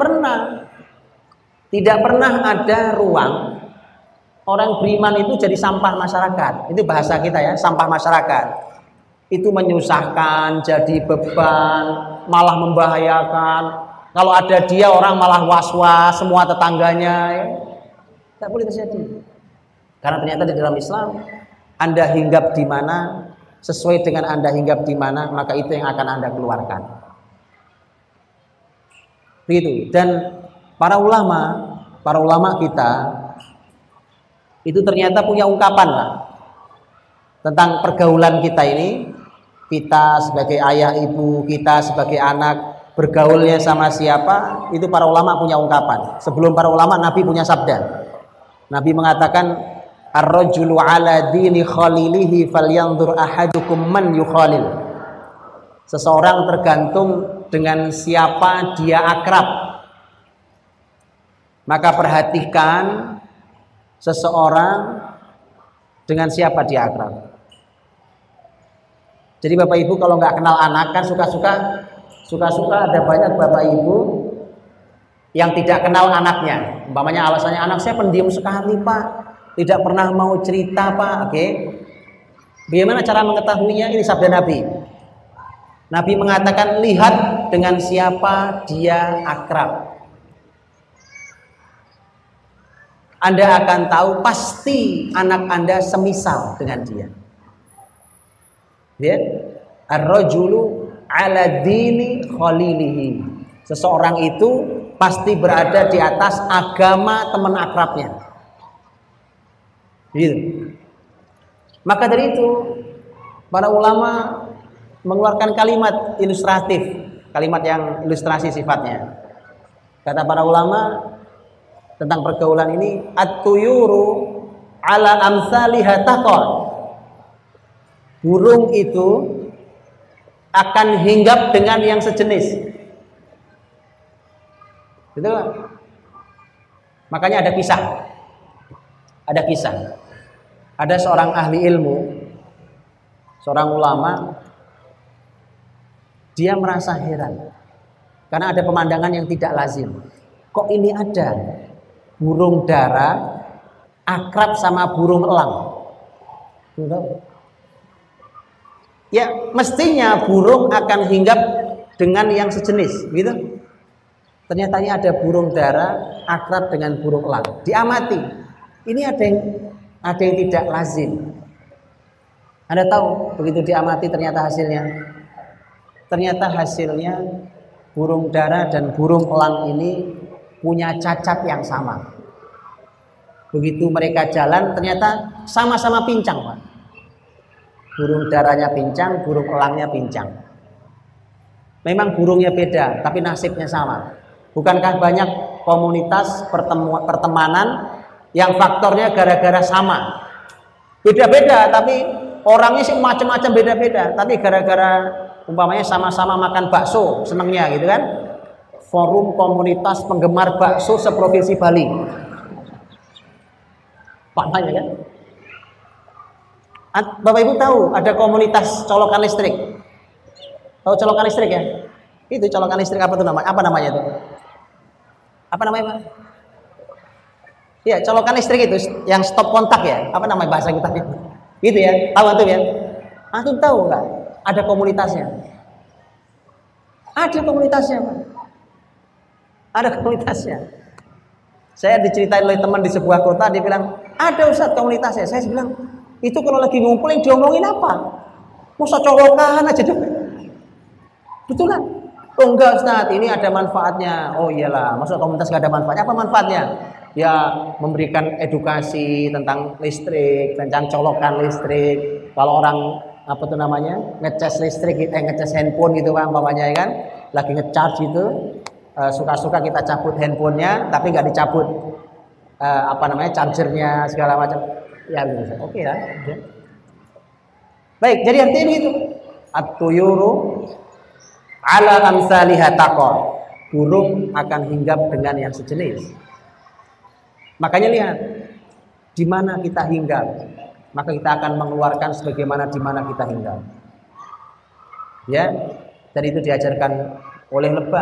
pernah ada ruang orang beriman itu jadi sampah masyarakat. Itu bahasa kita ya, sampah masyarakat. Itu menyusahkan, jadi beban, malah membahayakan. Kalau ada dia orang malah was-was, semua tetangganya. Ya. Tidak boleh terjadi. Karena ternyata di dalam Islam, Anda hinggap di mana, sesuai dengan Anda hinggap di mana, maka itu yang akan Anda keluarkan. Begitu. Dan para ulama kita itu ternyata punya ungkapan lah tentang pergaulan kita ini. Kita sebagai ayah ibu, kita sebagai anak, bergaulnya sama siapa, itu para ulama punya ungkapan. Sebelum para ulama, Nabi punya sabda. Nabi mengatakan, ar-rajulu ala dini khalilihi falyanzur ahadukum man yukhalil. Seseorang tergantung dengan siapa dia akrab. Maka perhatikan seseorang dengan siapa dia akrab. Jadi Bapak Ibu kalau nggak kenal anak kan suka-suka ada banyak Bapak Ibu yang tidak kenal anaknya. Umpamanya alasannya anak saya pendiam sekali Pak, tidak pernah mau cerita Pak. Oke. Bagaimana cara mengetahuinya? Ini sabda Nabi. Nabi mengatakan lihat dengan siapa dia akrab. Anda akan tahu pasti anak Anda semisal dengan dia. Ya, ar-rajulu ala dini khalilihi. Seseorang itu pasti berada di atas agama teman akrabnya. Gitu. Maka dari itu para ulama mengeluarkan kalimat ilustratif, kalimat yang ilustrasi sifatnya. Kata para ulama tentang pergaulan ini, at-tuyuru ala amsaliha taqal. Burung itu akan hinggap dengan yang sejenis. Gitu kan? Makanya ada kisah. Ada kisah. Ada seorang ahli ilmu, seorang ulama, dia merasa heran karena ada pemandangan yang tidak lazim. Kok ini ada burung dara akrab sama burung elang? Ya, mestinya burung akan hinggap dengan yang sejenis, gitu. Ternyata ini ada burung dara akrab dengan burung elang. Diamati, ini ada yang tidak lazim. Anda tahu, begitu diamati ternyata hasilnya burung dara dan burung elang ini punya cacat yang sama. Begitu mereka jalan, ternyata sama-sama pincang, Pak. Burung daranya pincang, burung elangnya pincang. Memang burungnya beda, tapi nasibnya sama. Bukankah banyak komunitas pertemanan yang faktornya gara-gara sama? Beda-beda, tapi orangnya sih macam-macam beda-beda. Tapi gara-gara umpamanya sama-sama makan bakso, senengnya gitu kan? Forum komunitas penggemar bakso seprovinsi Bali. Maknanya kan? Bapak Ibu tahu ada komunitas colokan listrik? Tahu colokan listrik ya? Itu colokan listrik apa tuh namanya? Apa namanya itu? Apa namanya, Pak? Ya, colokan listrik itu yang stop kontak ya. Apa namanya bahasa kita? Gitu ya. Tahu antum ya? Antum tahu enggak? Ada komunitasnya. Ada komunitasnya, Pak. Ada komunitasnya. Saya diceritain oleh teman di sebuah kota, dia bilang, "Ada Ustaz komunitasnya." Saya bilang, "Itu kalau lagi ngumpul yang diomongin apa? Masa colokan aja dong." Betul kan? Oh enggak Ustaz, ini ada manfaatnya. Oh iyalah, masa komunitas nggak ada manfaatnya? Apa manfaatnya? Ya memberikan edukasi tentang listrik, tentang colokan listrik. Kalau orang apa tuh namanya ngecas listrik, ngecas handphone gitu Pak, umpamanya ya kan, lagi ngecharge gitu, suka-suka kita cabut handphonenya, tapi nggak dicabut apa namanya chargernya segala macam. Ya bisa, oke ya. Baik, jadi artinya itu at-tuyuru ala amsaliha taqor, burung akan hinggap dengan yang sejenis. Makanya lihat di mana kita hinggap, maka kita akan mengeluarkan sebagaimana di mana kita hinggap. Ya, dan itu diajarkan oleh lebah.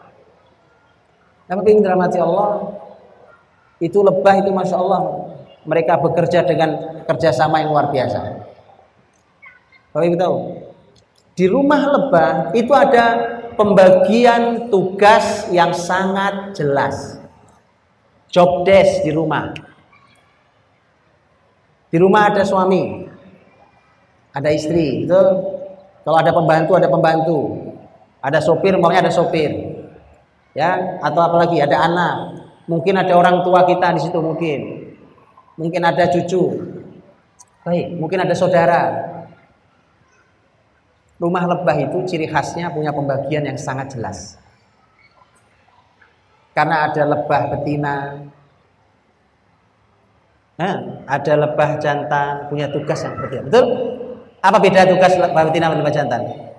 Tapi yang dirahmati Allah, itu lebah itu masya Allah, mereka bekerja dengan kerjasama yang luar biasa. Bapak Ibu tahu, di rumah lebah itu ada pembagian tugas yang sangat jelas. Job desk di rumah. Di rumah ada suami, ada istri, itu kalau ada pembantu ada pembantu, ada sopir, maunya ada sopir, ya, atau apalagi ada anak, mungkin ada orang tua kita di situ, mungkin ada cucu, baik, mungkin ada saudara. Rumah lebah itu ciri khasnya punya pembagian yang sangat jelas. Karena ada lebah betina, ada lebah jantan, punya tugas yang berbeda. Betul? Apa beda tugas lebah betina dan lebah jantan?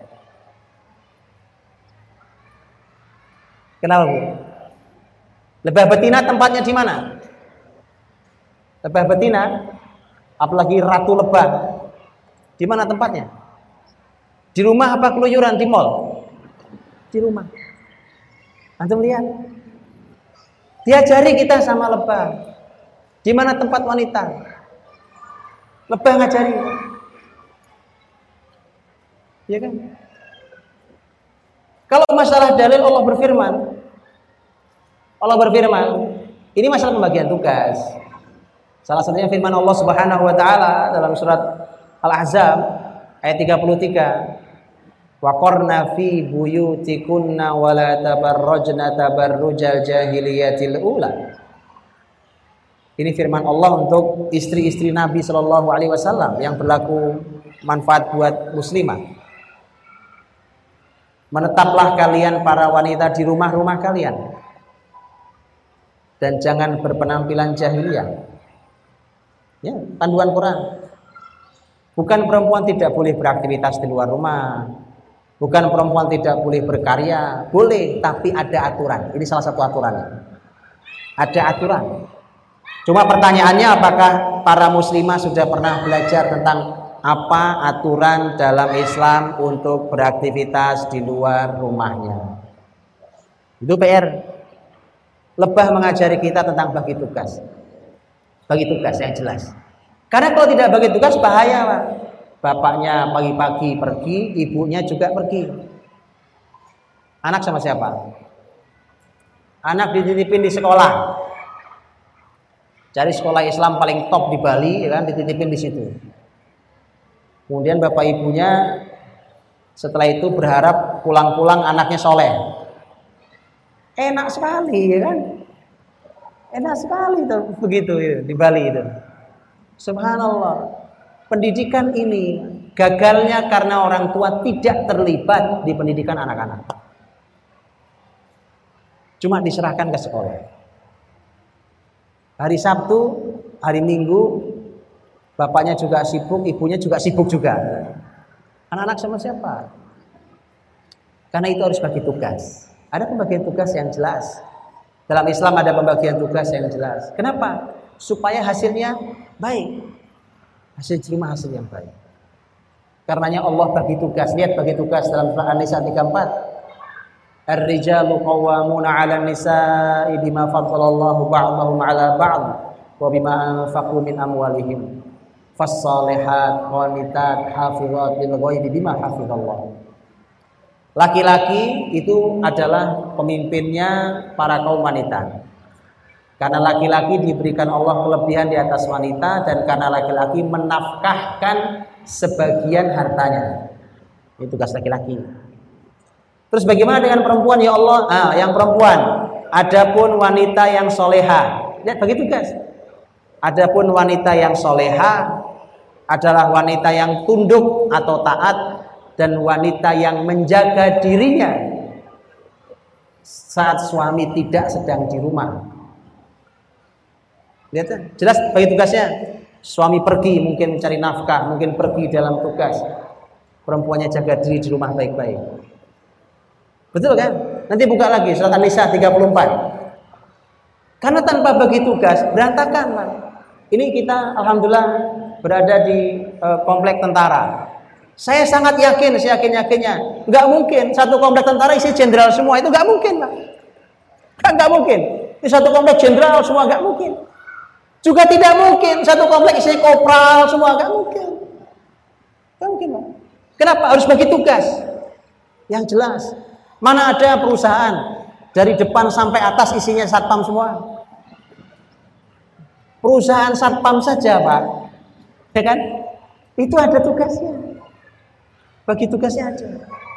Kenapa, Bu? Lebah betina tempatnya di mana? Lebah betina, apalagi ratu lebah, di mana tempatnya? Di rumah apa keluyuran di mall? Di rumah. Antum lihat. Diajari kita sama lebah. Di mana tempat wanita? Lebah ngajari. Ya kan? Kalau masalah dalil Allah berfirman, ini masalah pembagian tugas. Salah satunya firman Allah Subhanahu wa taala dalam surat Al-Ahzab ayat 33. Wa qarna fi buyutikunna wa la tabarrajna tabarrujal jahiliyatil ula. Ini firman Allah untuk istri-istri Nabi Shallallahu Alaihi Wasallam yang berlaku manfaat buat muslimah. Menetaplah kalian para wanita di rumah-rumah kalian dan jangan berpenampilan jahiliyah. Ya, panduan Quran. Bukan perempuan tidak boleh beraktivitas di luar rumah. Bukan perempuan tidak boleh berkarya, boleh, tapi ada aturan. Ini salah satu aturannya. Ada aturan. Cuma pertanyaannya, apakah para muslimah sudah pernah belajar tentang apa aturan dalam Islam untuk beraktivitas di luar rumahnya? Itu PR. Lebah mengajari kita tentang bagi tugas. Bagi tugas yang jelas. Karena kalau tidak bagi tugas bahaya, Pak. Bapaknya pagi-pagi pergi, ibunya juga pergi. Anak sama siapa? Anak dititipin di sekolah. Cari sekolah Islam paling top di Bali, ya kan, dititipin di situ. Kemudian bapak ibunya setelah itu berharap pulang-pulang anaknya soleh. Enak sekali, ya kan? Enak sekali tuh begitu ya, di Bali itu. Subhanallah. Pendidikan ini gagalnya karena orang tua tidak terlibat di pendidikan anak-anak. Cuma diserahkan ke sekolah. Hari Sabtu, hari Minggu, bapaknya juga sibuk, ibunya juga sibuk juga. Anak-anak sama siapa? Karena itu harus bagi tugas. Ada pembagian tugas yang jelas. Dalam Islam ada pembagian tugas yang jelas. Kenapa? Supaya hasilnya baik. Terima hasil yang baik. Karenanya Allah bagi tugas. Lihat bagi tugas dalam surah An-Nisa 34. Ar-rijalu qawwamuna 'alan nisa'i bima faddalallahu ba'dahum 'ala ba'd wa bima anfaqu min amwalihim. Fas-shalihat qanitat hafizat lil ghaibi bima hafizallah. Laki-laki itu adalah pemimpinnya para kaum wanita. Karena laki-laki diberikan Allah kelebihan di atas wanita, dan karena laki-laki menafkahkan sebagian hartanya. Ini tugas laki-laki. Terus bagaimana dengan perempuan, ya Allah? Yang perempuan, adapun wanita yang soleha. Lihat bagi tugas. Adapun wanita yang soleha adalah wanita yang tunduk atau taat, dan wanita yang menjaga dirinya saat suami tidak sedang di rumah. Lihat, jelas bagi tugasnya. Suami pergi mungkin mencari nafkah, mungkin pergi dalam tugas. Perempuannya jaga diri di rumah baik-baik. Betul kan? Nanti buka lagi surat An-Nisa 34. Karena tanpa bagi tugas berantakan, Pak. Ini kita alhamdulillah berada di komplek tentara. Saya sangat yakin, seyakin-yakinnya, nggak mungkin satu komplek tentara isi jenderal semua, itu nggak mungkin, Pak. Nggak mungkin. Di satu komplek jenderal semua, nggak mungkin. Juga tidak mungkin satu komplek isi kopral semua, nggak mungkin. Nggak mungkin, Pak. Kenapa? Harus bagi tugas yang jelas. Mana ada perusahaan dari depan sampai atas isinya satpam semua? Perusahaan satpam saja, Pak, ya kan? Itu ada tugasnya. Bagi tugasnya aja.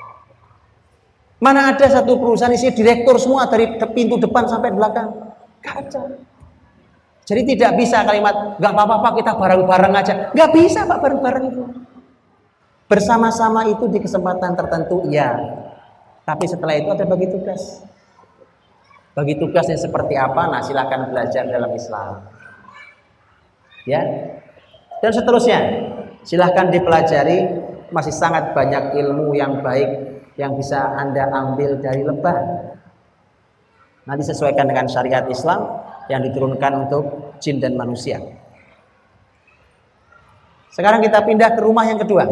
Mana ada satu perusahaan isi direktur semua dari pintu depan sampai belakang? Nggak ada. Jadi tidak bisa kalimat nggak apa-apa Pak, kita bareng-bareng aja. Nggak bisa, Pak, bareng-bareng itu. Bersama-sama itu di kesempatan tertentu, ya. Tapi setelah itu ada bagi tugas. Bagi tugasnya seperti apa? Nah, silakan belajar dalam Islam. Ya. Dan seterusnya, silahkan dipelajari. Masih sangat banyak ilmu yang baik yang bisa Anda ambil dari lebah. Nanti sesuaikan dengan syariat Islam yang diturunkan untuk jin dan manusia. Sekarang kita pindah ke rumah yang kedua,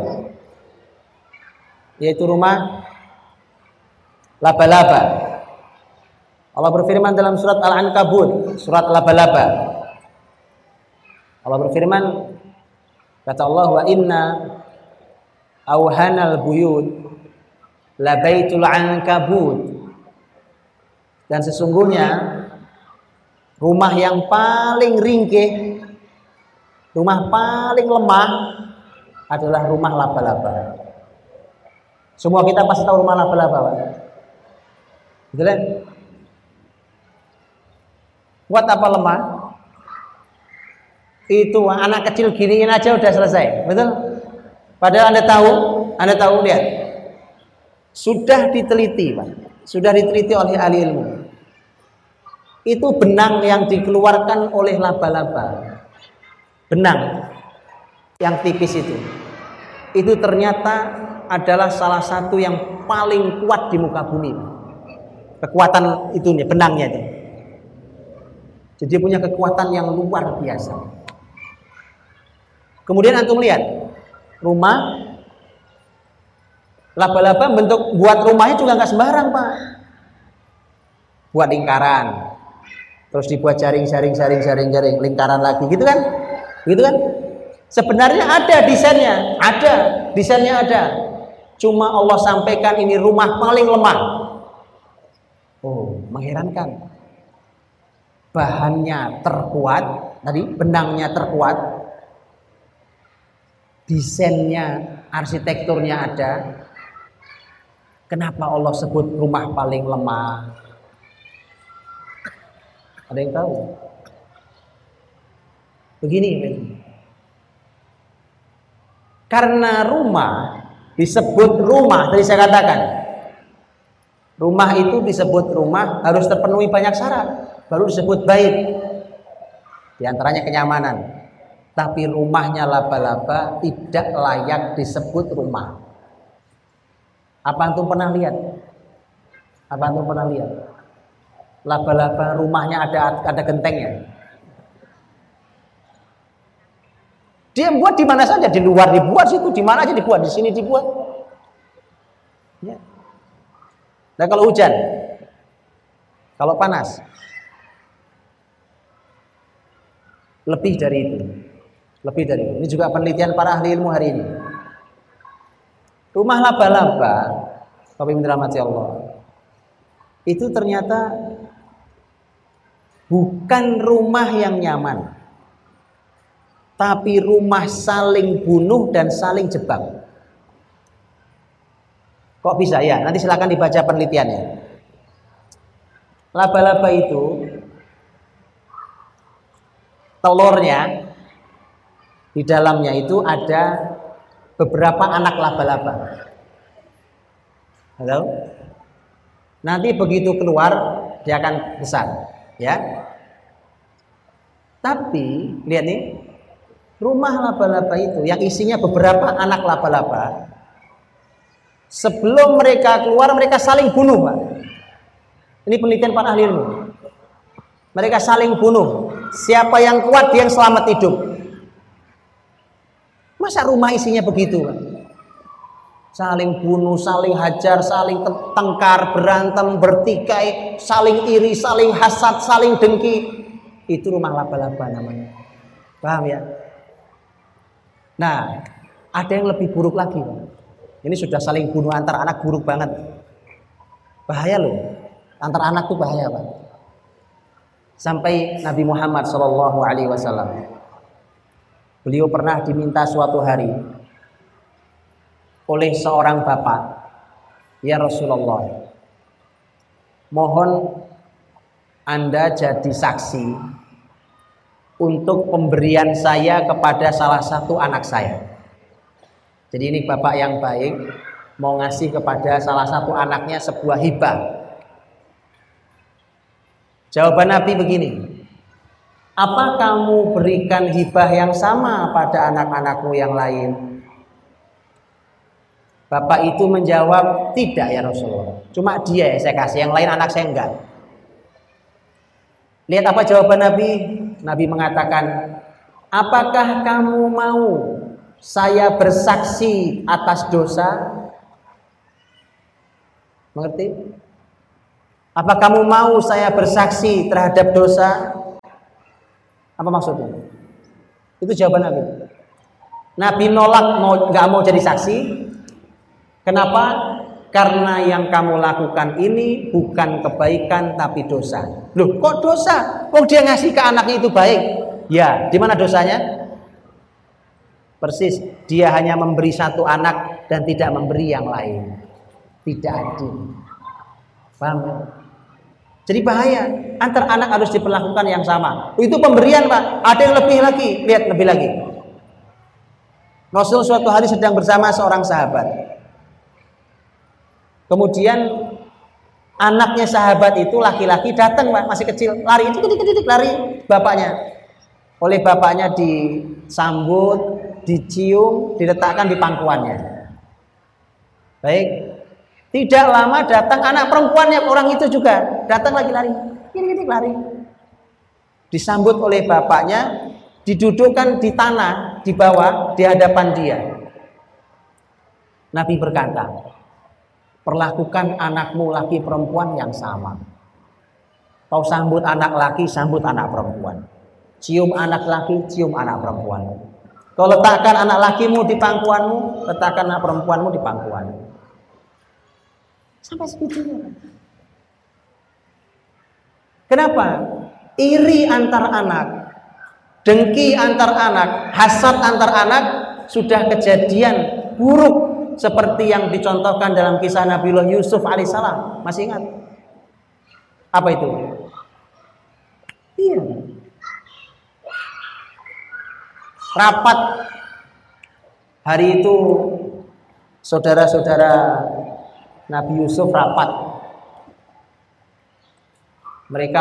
yaitu rumah laba-laba. Allah berfirman dalam surat Al-Ankabut, surat laba-laba. Allah berfirman, kata Allah, wa inna awhanal buyut labaitul ankabut. Dan sesungguhnya rumah yang paling ringkih, rumah paling lemah adalah rumah laba-laba. Semua kita pasti tahu rumah laba-laba, Pak. Betul kan? Kuat apa lemah? Itu anak kecil giniin aja udah selesai, betul? Padahal Anda tahu lihat, sudah diteliti, Pak. Sudah diteliti oleh ahli ilmu. Itu benang yang dikeluarkan oleh laba-laba. Benang yang tipis itu ternyata adalah salah satu yang paling kuat di muka bumi. Kekuatan itu benangnya itu. Jadi dia punya kekuatan yang luar biasa. Kemudian antum lihat rumah laba-laba, bentuk buat rumahnya juga nggak sembarang, Pak. Buat lingkaran, terus dibuat jaring, lingkaran lagi, gitu kan? Gitu kan? Sebenarnya ada desainnya ada. Cuma Allah sampaikan ini rumah paling lemah. Oh, mengherankan. Bahannya terkuat, tadi benangnya terkuat, desainnya, arsitekturnya ada. Kenapa Allah sebut rumah paling lemah? Ada yang tahu? Begini. Karena rumah disebut rumah, tadi saya katakan, rumah itu disebut rumah harus terpenuhi banyak syarat, baru disebut baik. Di antaranya kenyamanan. Tapi rumahnya laba-laba tidak layak disebut rumah. Apa antum pernah lihat? Laba-laba rumahnya ada gentengnya. Dia buat di mana saja, di luar dibuat, situ di mana aja dibuat, di sini dibuat. Ya. Dan kalau hujan, kalau panas, lebih dari itu. Ini juga penelitian para ahli ilmu hari ini. Rumah laba-laba, tapi dirahmati Allah, itu ternyata bukan rumah yang nyaman, tapi rumah saling bunuh dan saling jebak. Kok bisa ya? Nanti silakan dibaca penelitiannya. Laba-laba itu telurnya di dalamnya itu ada beberapa anak laba-laba. Halo? Nanti begitu keluar dia akan besar, ya. Tapi lihat nih, rumah laba-laba itu yang isinya beberapa anak laba-laba, sebelum mereka keluar mereka saling bunuh, Pak. Ini penelitian para ahli ilmu. Mereka saling bunuh. Siapa yang kuat dia yang selamat hidup. Masa rumah isinya begitu, Pak? Saling bunuh, saling hajar, saling tengkar, berantem, bertikai, saling iri, saling hasad, saling dengki. Itu rumah laba-laba namanya. Paham ya? Nah, ada yang lebih buruk lagi, Pak. Ini sudah saling bunuh antar anak, buruk banget. Bahaya loh. Antar anak tuh bahaya, Pak. Sampai Nabi Muhammad SAW, beliau pernah diminta suatu hari oleh seorang bapak, "Ya Rasulullah, mohon Anda jadi saksi untuk pemberian saya kepada salah satu anak saya." Jadi ini bapak yang baik mau ngasih kepada salah satu anaknya sebuah hibah. Jawaban Nabi begini, "Apa kamu berikan hibah yang sama pada anak-anakmu yang lain?" Bapak itu menjawab, "Tidak ya Rasulullah, cuma dia yang saya kasih, yang lain anak saya enggak." Lihat apa jawaban Nabi. Nabi mengatakan, "Apakah kamu mau saya bersaksi atas dosa?" Mengerti? Apa kamu mau saya bersaksi terhadap dosa? Apa maksudnya? Itu jawaban Nabi. Nabi nolak, nggak mau jadi saksi. Kenapa? Karena yang kamu lakukan ini bukan kebaikan tapi dosa. Loh, kok dosa? Kok dia ngasih ke anaknya itu baik? Ya, di mana dosanya? Persis, dia hanya memberi satu anak dan tidak memberi yang lain. Tidak adil. Paham? Jadi bahaya. Antar anak harus diperlakukan yang sama. Itu pemberian, Pak. Ada yang lebih lagi. Lihat lebih lagi. Rasul suatu hari sedang bersama seorang sahabat. Kemudian anaknya sahabat itu laki-laki datang, Pak, masih kecil, lari, lari bapaknya. Oleh bapaknya disambut, dicium, diletakkan di pangkuannya. Baik. Tidak lama datang anak perempuannya orang itu juga. Datang lagi lari. Ini lari. Disambut oleh bapaknya, didudukkan di tanah di bawah di hadapan dia. Nabi berkata, perlakukan anakmu laki perempuan yang sama. Kau sambut anak laki, sambut anak perempuan. Cium anak laki, cium anak perempuan. Kau letakkan anak lakimu di pangkuanmu, letakkan anak perempuanmu di pangkuanmu. Sampai segitunya. Kenapa? Iri antar anak, dengki antar anak, hasad antar anak sudah kejadian buruk seperti yang dicontohkan dalam kisah Nabiullah Yusuf alaihissalam. Masih ingat? Apa itu? Iya. Rapat hari itu, saudara-saudara Nabi Yusuf rapat. Mereka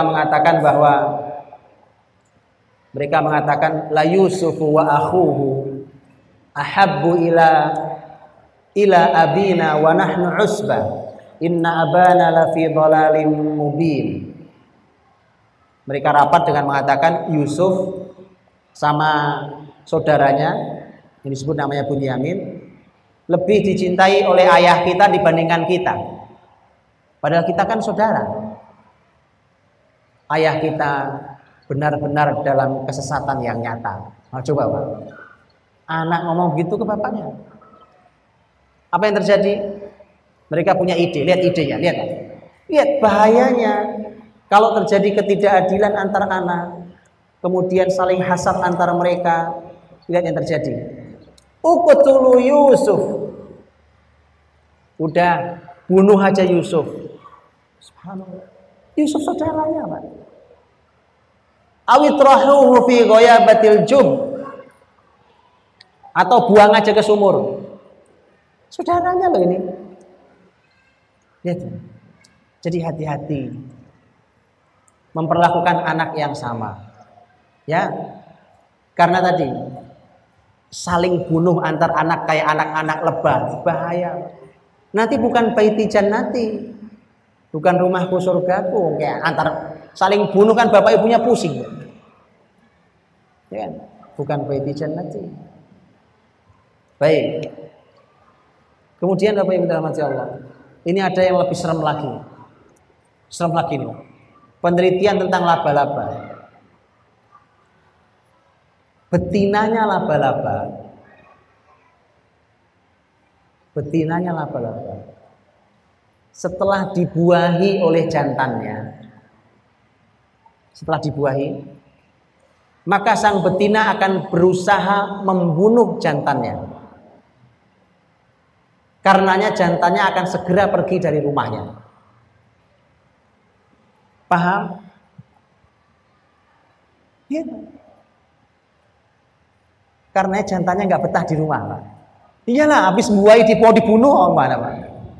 mengatakan la Yusufu wa akhuhu ahabbu ila abina wa nahnu usbah inna abana la fi dhalalin mubin. Mereka rapat dengan mengatakan Yusuf sama saudaranya, ini disebut namanya Bunyamin, lebih dicintai oleh ayah kita dibandingkan kita. Padahal kita kan saudara. Ayah kita benar-benar dalam kesesatan yang nyata. Nah, coba Pak. Anak ngomong begitu ke bapaknya. Apa yang terjadi? Mereka punya ide. Lihat idenya, lihat bahayanya kalau terjadi ketidakadilan antar anak, kemudian saling hasad antara mereka. Lihat yang terjadi. Uqtulu Yusuf. Udah, bunuh aja Yusuf. Subhanallah. Yusuf saudaranya, Pak. Awitrahuhu fi ghayabatil jub. Atau buang aja ke sumur. Saudaranya loh ini. Lihat. Jadi hati-hati memperlakukan anak yang sama. Ya. Karena tadi saling bunuh antar anak kayak anak-anak lebah, bahaya. Nanti bukan baiti jannati, bukan rumahku surgaku, kayak antar saling bunuh kan bapak ibunya pusing. Ya, bukan baiti jannati. Baik. Kemudian Bapak Ibu dirahmati Allah, ini ada yang lebih serem lagi. Serem lagi nih. Penelitian tentang laba-laba. Betinanya laba-laba setelah dibuahi oleh jantannya, maka sang betina akan berusaha membunuh jantannya. Karenanya jantannya akan segera pergi dari rumahnya. Paham? Ya. Karena jantannya nggak betah di rumah, Pak. Iyalah, habis buai mau dibunuh, mana, Pak?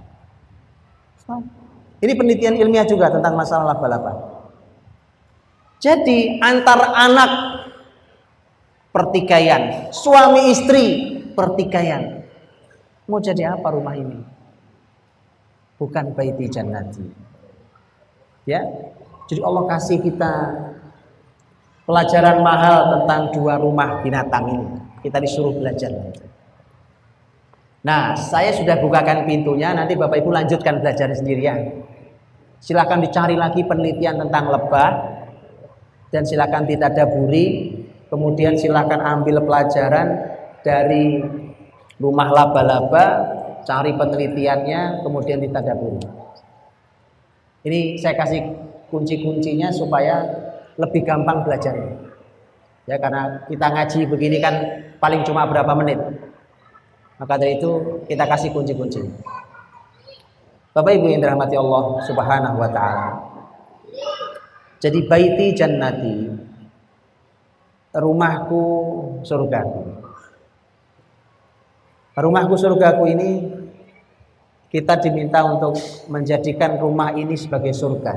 Ini penelitian ilmiah juga tentang masalah laba-laba. Jadi antar anak pertikaian, suami istri pertikaian. Mau jadi apa rumah ini? Bukan baiti jannati. Ya. Jadi Allah kasih kita pelajaran mahal tentang dua rumah binatang ini. Kita disuruh belajar. Nah, saya sudah bukakan pintunya, nanti Bapak Ibu lanjutkan belajar sendirian. Silakan dicari lagi penelitian tentang lebah dan silakan ditadaburi, kemudian silakan ambil pelajaran dari rumah laba-laba, cari penelitiannya, kemudian ditadaburi. Ini saya kasih kunci-kuncinya supaya lebih gampang belajarnya. Ya, karena kita ngaji begini kan paling cuma berapa menit. Maka dari itu kita kasih kunci-kunci. Bapak Ibu yang dirahmati Allah Subhanahu wa taala. Jadi baiti jannati, rumahku surgaku. Rumahku surgaku ini kita diminta untuk menjadikan rumah ini sebagai surga.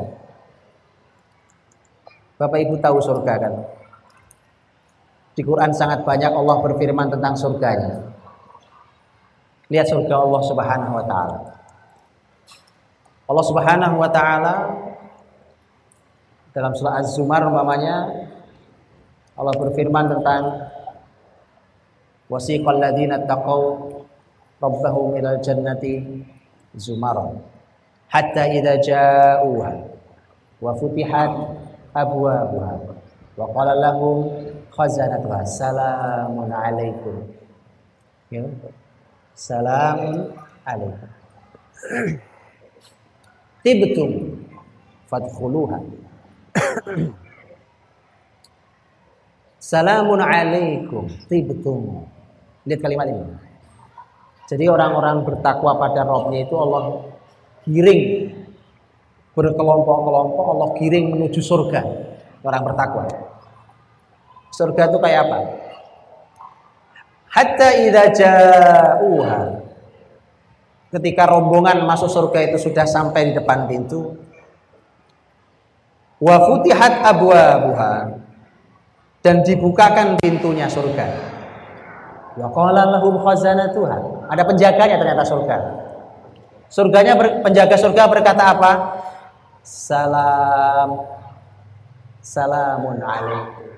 Bapak Ibu tahu surga kan? Di Quran sangat banyak Allah berfirman tentang surganya. Lihat surga Allah Subhanahu wa taala. Allah Subhanahu wa taala dalam surah Az-Zumar umpamanya Allah berfirman tentang wasiqal ladzina taqaw rabbahum ilal jannati zumara hatta idza ja'uha wa futihat abwabuha wa qala lahum khazanatuha salamun alaikum. Ya. Salamun alaikum. Tibtum fadkhuluha. Salamun alaikum tibtum. Lihat kalimat ini. Jadi orang-orang bertakwa pada Rabbnya itu Allah giring berkelompok-kelompok, Allah giring menuju surga. Orang bertakwa. Surga itu kayak apa? Hatta idza ja'uha. Ketika rombongan masuk surga itu sudah sampai di depan pintu. Wa futihat abwabuha. Dan dibukakan pintunya surga. Wa qala lahum khazanatuha. Ada penjaganya ternyata surga. Surganya penjaga surga berkata apa? Salamun alaikum.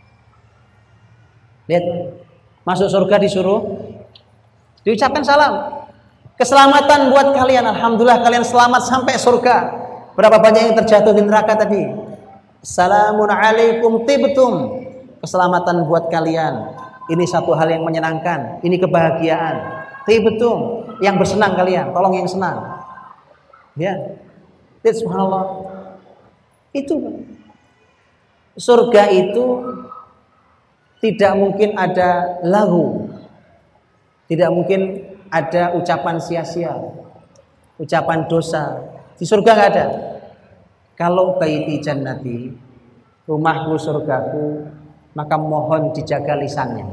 Lihat, masuk surga disuruh diucapkan salam. Keselamatan buat kalian. Alhamdulillah kalian selamat sampai surga. Berapa banyak yang terjatuh di neraka tadi? Salamun alaikum tibtum. Keselamatan buat kalian. Ini satu hal yang menyenangkan. Ini kebahagiaan. Tibtum. Yang bersenang kalian. Tolong yang senang. Ya. Subhanallah. Itu surga itu tidak mungkin ada lahu. Tidak mungkin ada ucapan sia-sia. Ucapan dosa. Di surga enggak ada. Kalau baiti jannati, rumahku surgaku, maka mohon dijaga lisannya.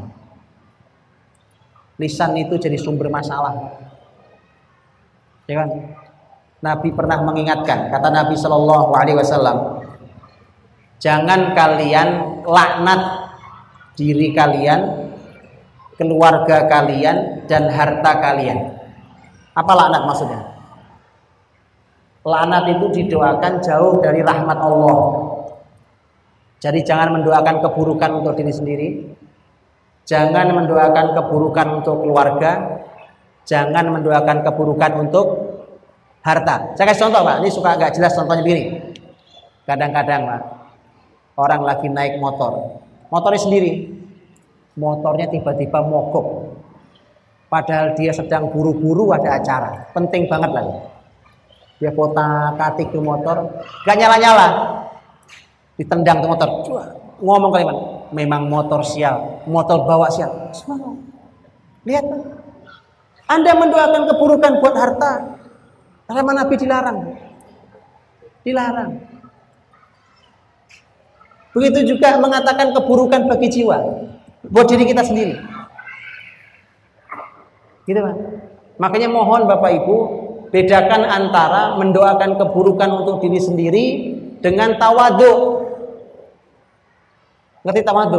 Lisan itu jadi sumber masalah. Ya kan? Nabi pernah mengingatkan, kata Nabi Shallallahu Alaihi Wasallam, jangan kalian laknat diri kalian, keluarga kalian, dan harta kalian. Apa laknat maksudnya? Laknat itu didoakan jauh dari rahmat Allah. Jadi jangan mendoakan keburukan untuk diri sendiri, jangan mendoakan keburukan untuk keluarga, jangan mendoakan keburukan untuk harta. Saya kasih contoh Pak, ini suka agak jelas contohnya begini. Kadang-kadang Pak, orang lagi naik motor, motornya sendiri, motornya tiba-tiba mogok, padahal dia sedang buru-buru ada acara, penting banget lah. Dia potak-atik ke motor, gak nyala-nyala, ditendang ke motor, ngomong kalimat, memang motor sial, motor bawa sial. Lihat, Anda mendoakan keburukan buat harta, karena Nabi dilarang, dilarang. Begitu juga mengatakan keburukan bagi jiwa, buat diri kita sendiri. Gitu Pak. Makanya mohon Bapak Ibu, bedakan antara mendoakan keburukan untuk diri sendiri dengan tawadhu. Ngerti tawadhu?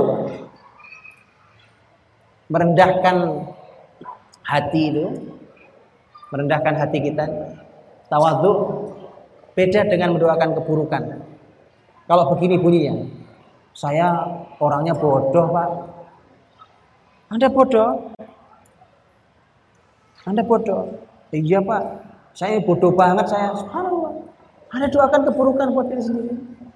Merendahkan hati itu, merendahkan hati kita. Tawadhu beda dengan mendoakan keburukan. Kalau begini bunyinya, saya orangnya bodoh Pak. Anda bodoh? Anda bodoh? Iya Pak, saya bodoh banget saya. Subhanallah. Anda doakan keburukan buat diri sendiri.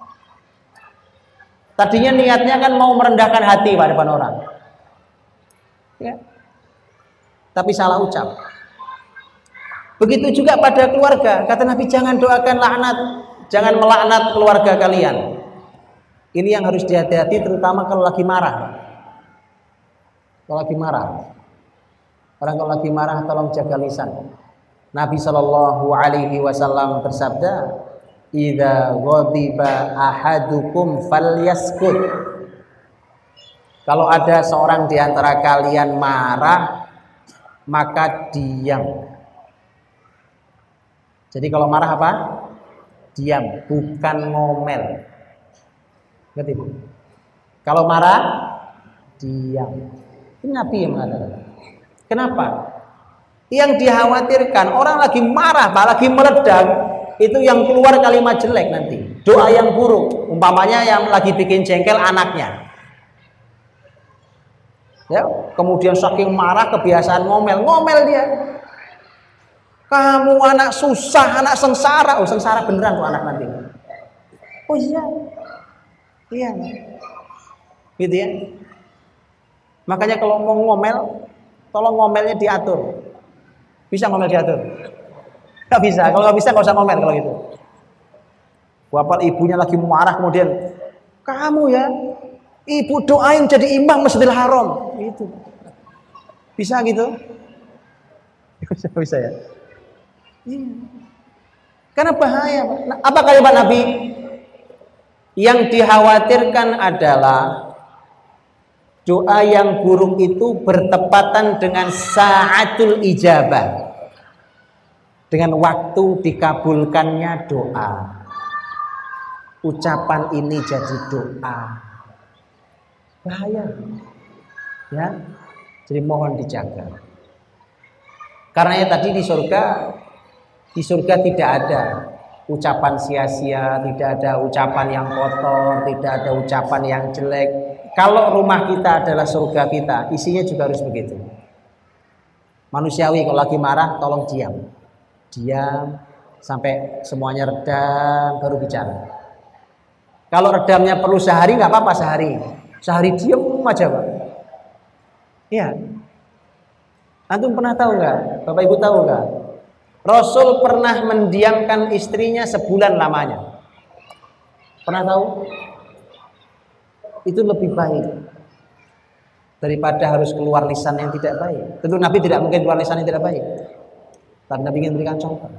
Tadinya niatnya kan mau merendahkan hati pada depan orang, ya. Tapi salah ucap. Begitu juga pada keluarga. Kata Nabi, jangan doakan laknat, jangan melaknat keluarga kalian. Ini yang harus dihati-hati, terutama kalau lagi marah. Kalau lagi marah, orang kalau lagi marah tolong jaga lisan. Nabi Shallallahu Alaihi Wasallam bersabda, "Idza ghadiba ahadukum falyaskut." Kalau ada seorang di antara kalian marah, maka diam. Jadi kalau marah apa? Diam, bukan ngomel. Ngerti Bu? Kalau marah, diam. Ini Nabi yang mengatakan. Kenapa? Yang dikhawatirkan orang lagi marah, lagi meledak, itu yang keluar kalimat jelek nanti. Doa yang buruk, umpamanya yang lagi bikin jengkel anaknya. Ya, kemudian saking marah kebiasaan ngomel dia. Kamu anak susah, anak sengsara. Oh, sengsara beneran tuh anak nanti. Oh iya. Iya. Gitu ya. Makanya kalau mau ngomel, tolong ngomelnya diatur. Bisa ngomel diatur? Gak bisa. Kalau gak bisa gak usah ngomel kalau gitu. Bapak ibunya lagi marah kemudian, kamu ya, ibu doain jadi imam Masjidil Haram. Gitu. Bisa gitu? Bisa ya. Iya. Karena bahaya. Apa kalimat Nabi? Yang dikhawatirkan adalah doa yang buruk itu bertepatan dengan sa'atul ijabah, dengan waktu dikabulkannya doa. Ucapan ini jadi doa. Bahaya. Ya. Jadi mohon dijaga. Karena ya tadi di surga tidak ada ucapan sia-sia, tidak ada ucapan yang kotor, tidak ada ucapan yang jelek. Kalau rumah kita adalah surga kita, isinya juga harus begitu. Manusiawi kalau lagi marah, tolong diam. Diam sampai semuanya redam, baru bicara. Kalau redamnya perlu sehari, nggak apa-apa sehari. Sehari diam aja, Pak. Iya. Antum pernah tahu nggak? Bapak Ibu tahu nggak? Rasul pernah mendiamkan istrinya sebulan lamanya. Pernah tahu? Itu lebih baik daripada harus keluar lisan yang tidak baik. Tentu Nabi tidak mungkin keluar lisan yang tidak baik. Tapi Nabi ingin berikan contoh.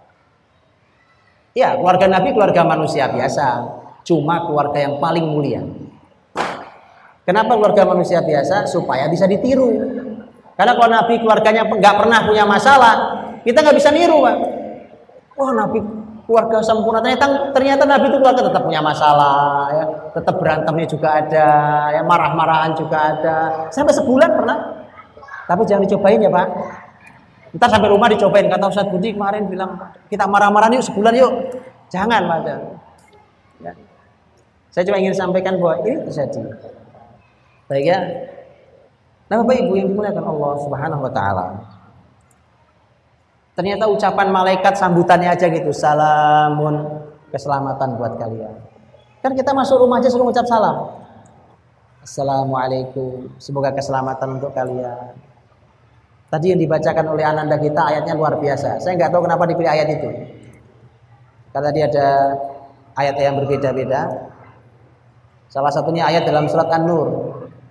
Ya, keluarga Nabi keluarga manusia biasa, cuma keluarga yang paling mulia. Kenapa keluarga manusia biasa? Supaya bisa ditiru. Karena kalau Nabi keluarganya nggak pernah punya masalah, kita nggak bisa niru, Pak. Wah, Nabi keluarga sempurna. Ternyata Nabi itu keluarga tetap punya masalah, ya. Tetap berantemnya juga ada, ya, marah-marahan juga ada. Sampai sebulan pernah. Tapi jangan dicobain ya, Pak. Ntar sampai rumah dicobain. Kata Ustaz Budi kemarin bilang kita marah-marahan yuk sebulan yuk. Jangan, Pak. Ya. Saya cuma ingin sampaikan bahwa ini terjadi. Baik ya. Nah, Bapak Ibu yang dimuliakan Allah Subhanahu wa taala. Ternyata ucapan malaikat sambutannya aja gitu, salamun, keselamatan buat kalian. Kan kita masuk rumah aja suruh ucap salam. Assalamualaikum, semoga keselamatan untuk kalian. Tadi yang dibacakan oleh ananda kita ayatnya luar biasa. Saya nggak tahu kenapa dipilih ayat itu. Karena tadi ada ayat yang berbeda-beda. Salah satunya ayat dalam surat An-Nur.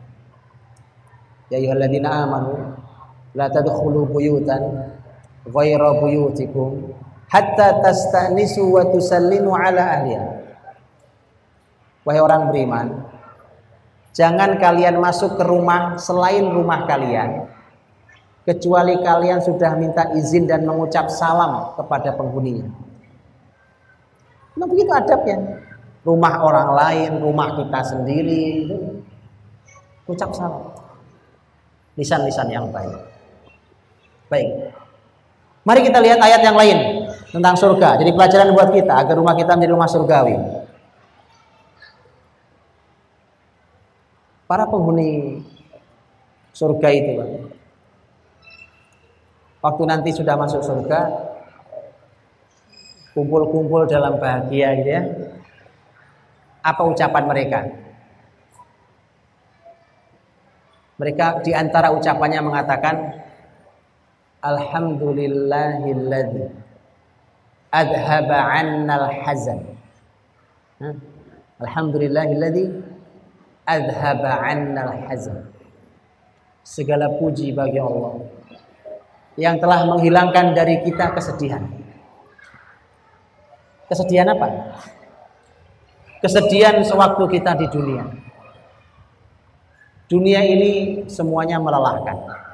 Ya ayyuhalladzina amanu la tadkhulu buyutan ghayra buyutikum hatta tasta'nisu wa tusallimu ala ahliha. Wahai orang beriman, jangan kalian masuk ke rumah selain rumah kalian kecuali kalian sudah minta izin dan mengucap salam kepada penghuninya. Nah, begitu adabnya. Rumah orang lain, rumah kita sendiri, ucap salam. Lisan-lisan yang baik. Baik. Mari kita lihat ayat yang lain tentang surga. Jadi pelajaran buat kita agar rumah kita menjadi rumah surgawi. Para penghuni surga itu, waktu nanti sudah masuk surga, kumpul-kumpul dalam bahagia gitu ya. Apa ucapan mereka? Mereka diantara ucapannya mengatakan Alhamdulillahilladzi adhaba 'annal hazan. Alhamdulillahilladzi adhaba 'annal hazan. Segala puji bagi Allah yang telah menghilangkan dari kita kesedihan. Kesedihan apa? Kesedihan sewaktu kita di dunia. Dunia ini semuanya melelahkan.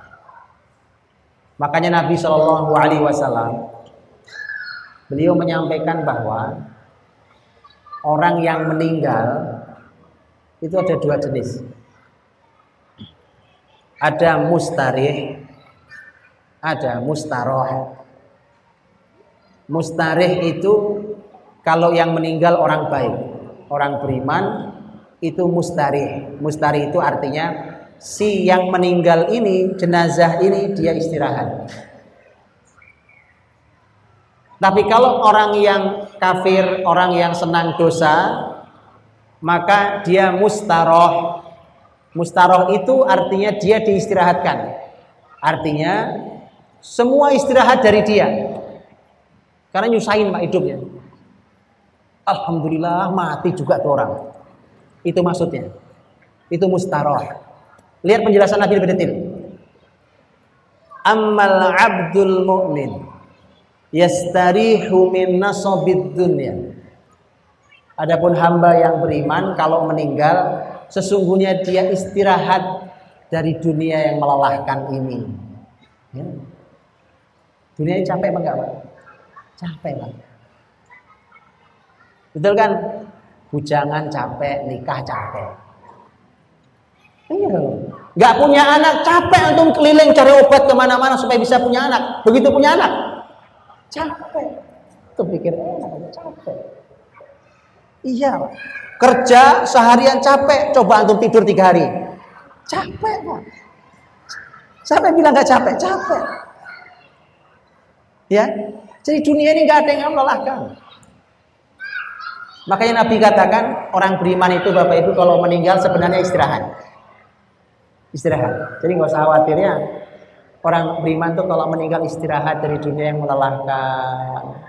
Makanya Nabi Shallallahu Alaihi Wasallam beliau menyampaikan bahwa orang yang meninggal itu ada dua jenis. Ada mustarih, Ada mustaroh. Mustarih itu kalau yang meninggal orang baik, orang beriman, itu mustarih. Mustarih itu artinya si yang meninggal ini, jenazah ini dia istirahat. Tapi kalau orang yang kafir, orang yang senang dosa, maka dia mustaroh. Mustaroh itu artinya dia diistirahatkan. Artinya semua istirahat dari dia. Karena nyusahin Pak hidupnya. Alhamdulillah mati juga tuh orang. Itu maksudnya. Itu mustaroh. Lihat penjelasan Nabi lebih detail. Ammal abdul mu'min yastarihu min nasabid dunya. Adapun hamba yang beriman kalau meninggal sesungguhnya dia istirahat dari dunia yang melelahkan ini. Ya. Dunia ini capek apa enggak, Pak? Capek, Pak. Betul kan? Bujangan capek, nikah capek. Iya. Nggak punya anak capek antum keliling cari obat kemana-mana supaya bisa punya anak. Begitu punya anak capek. Tuh pikir capek. Iya, Pak. Kerja seharian capek, coba antum tidur 3 hari. Capek, Pak. Siapa yang bilang nggak capek? Capek. Ya. Jadi dunia ini nggak ada yang melelahkan. Makanya Nabi katakan orang beriman itu Bapak Ibu kalau meninggal sebenarnya istirahat. Istirahat. Jadi nggak usah khawatir ya. Orang beriman itu kalau meninggal istirahat dari dunia yang melelahkan.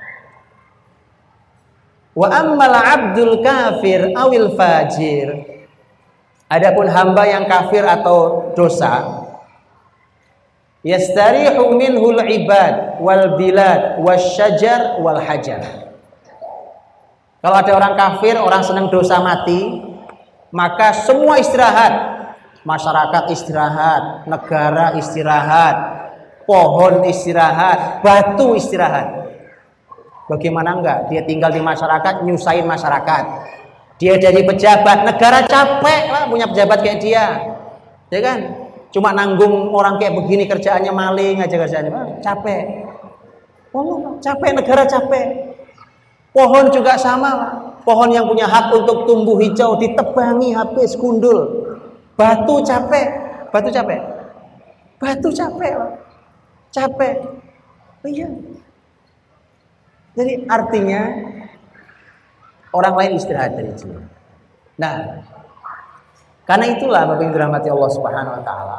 Wa ammal abdul kafir awil fajir. Adapun hamba yang kafir atau dosa, yastarihu minhul ibad wal bilad wasyajar wal hajar. Kalau ada orang kafir, orang senang dosa mati, maka semua istirahat. Masyarakat istirahat, negara istirahat, pohon istirahat, batu istirahat. Bagaimana enggak? Dia tinggal di masyarakat, nyusahin masyarakat. Dia jadi pejabat, negara capek lah punya pejabat kayak dia. Ya kan? Cuma nanggung orang kayak begini kerjaannya maling aja kerjaannya. Capek. Oh, capek, negara capek. Pohon juga sama. Pohon yang punya hak untuk tumbuh hijau ditebangi habis gundul. Batu capek. Batu capek. Batu capek. Capek. Oh, iya. Jadi artinya orang lain istirahat dari sini. Nah, karena itulah Bapak Ibu dirahmati Allah Subhanahu wa taala.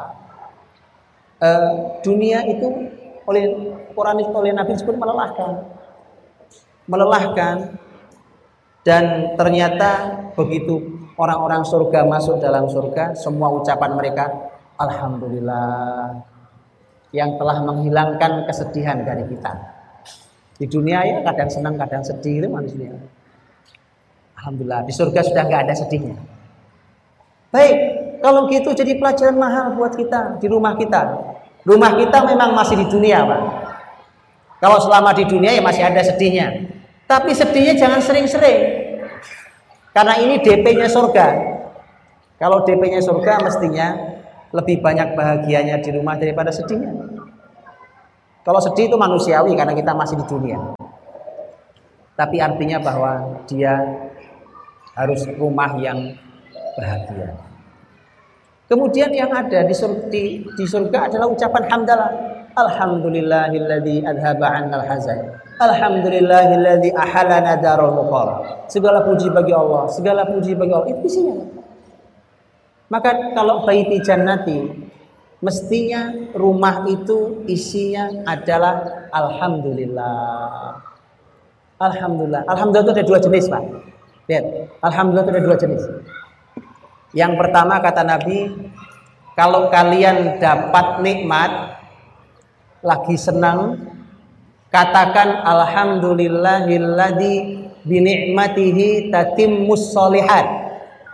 Dunia itu oleh Nabi disebut melelahkan. Melelahkan, dan ternyata begitu orang-orang surga masuk dalam surga, semua ucapan mereka alhamdulillah yang telah menghilangkan kesedihan dari kita. Di dunia ya kadang senang kadang sedih itu manusia. Alhamdulillah di surga sudah nggak ada sedihnya. Baik, kalau gitu jadi pelajaran mahal buat kita di rumah kita. Rumah kita memang masih di dunia, Pak. Kalau selama di dunia ya masih ada sedihnya. Tapi sedihnya jangan sering-sering. Karena ini DP-nya surga. Kalau DP-nya surga mestinya lebih banyak bahagianya di rumah daripada sedihnya. Kalau sedih itu manusiawi karena kita masih di dunia. Tapi artinya bahwa dia harus rumah yang bahagia. Kemudian yang ada di surga adalah ucapan hamdalah. Alhamdulillahilladzi adhaba 'annal hazan. Alhamdulillahilladzi ahalana darul muqarrab. Segala puji bagi Allah, segala puji bagi Allah. Itu isinya. Maka kalau baiti jannati, mestinya rumah itu isinya adalah alhamdulillah. Alhamdulillah. Alhamdulillah itu ada 2 jenis, Pak. Lihat, alhamdulillah itu ada 2 jenis. Yang pertama kata Nabi, kalau kalian dapat nikmat, lagi senang, katakan alhamdulillahilladzi bi ni'matihi tatimmus sholihat.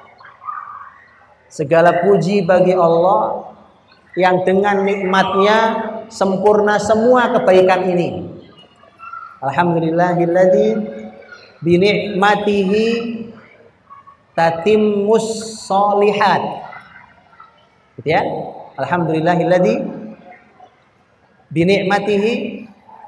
Segala puji bagi Allah yang dengan nikmatnya sempurna semua kebaikan ini. Alhamdulillahilladzi bi ni'matihi tatimmus sholihat. Gitu ya. Alhamdulillahilladzi bi ni'matihi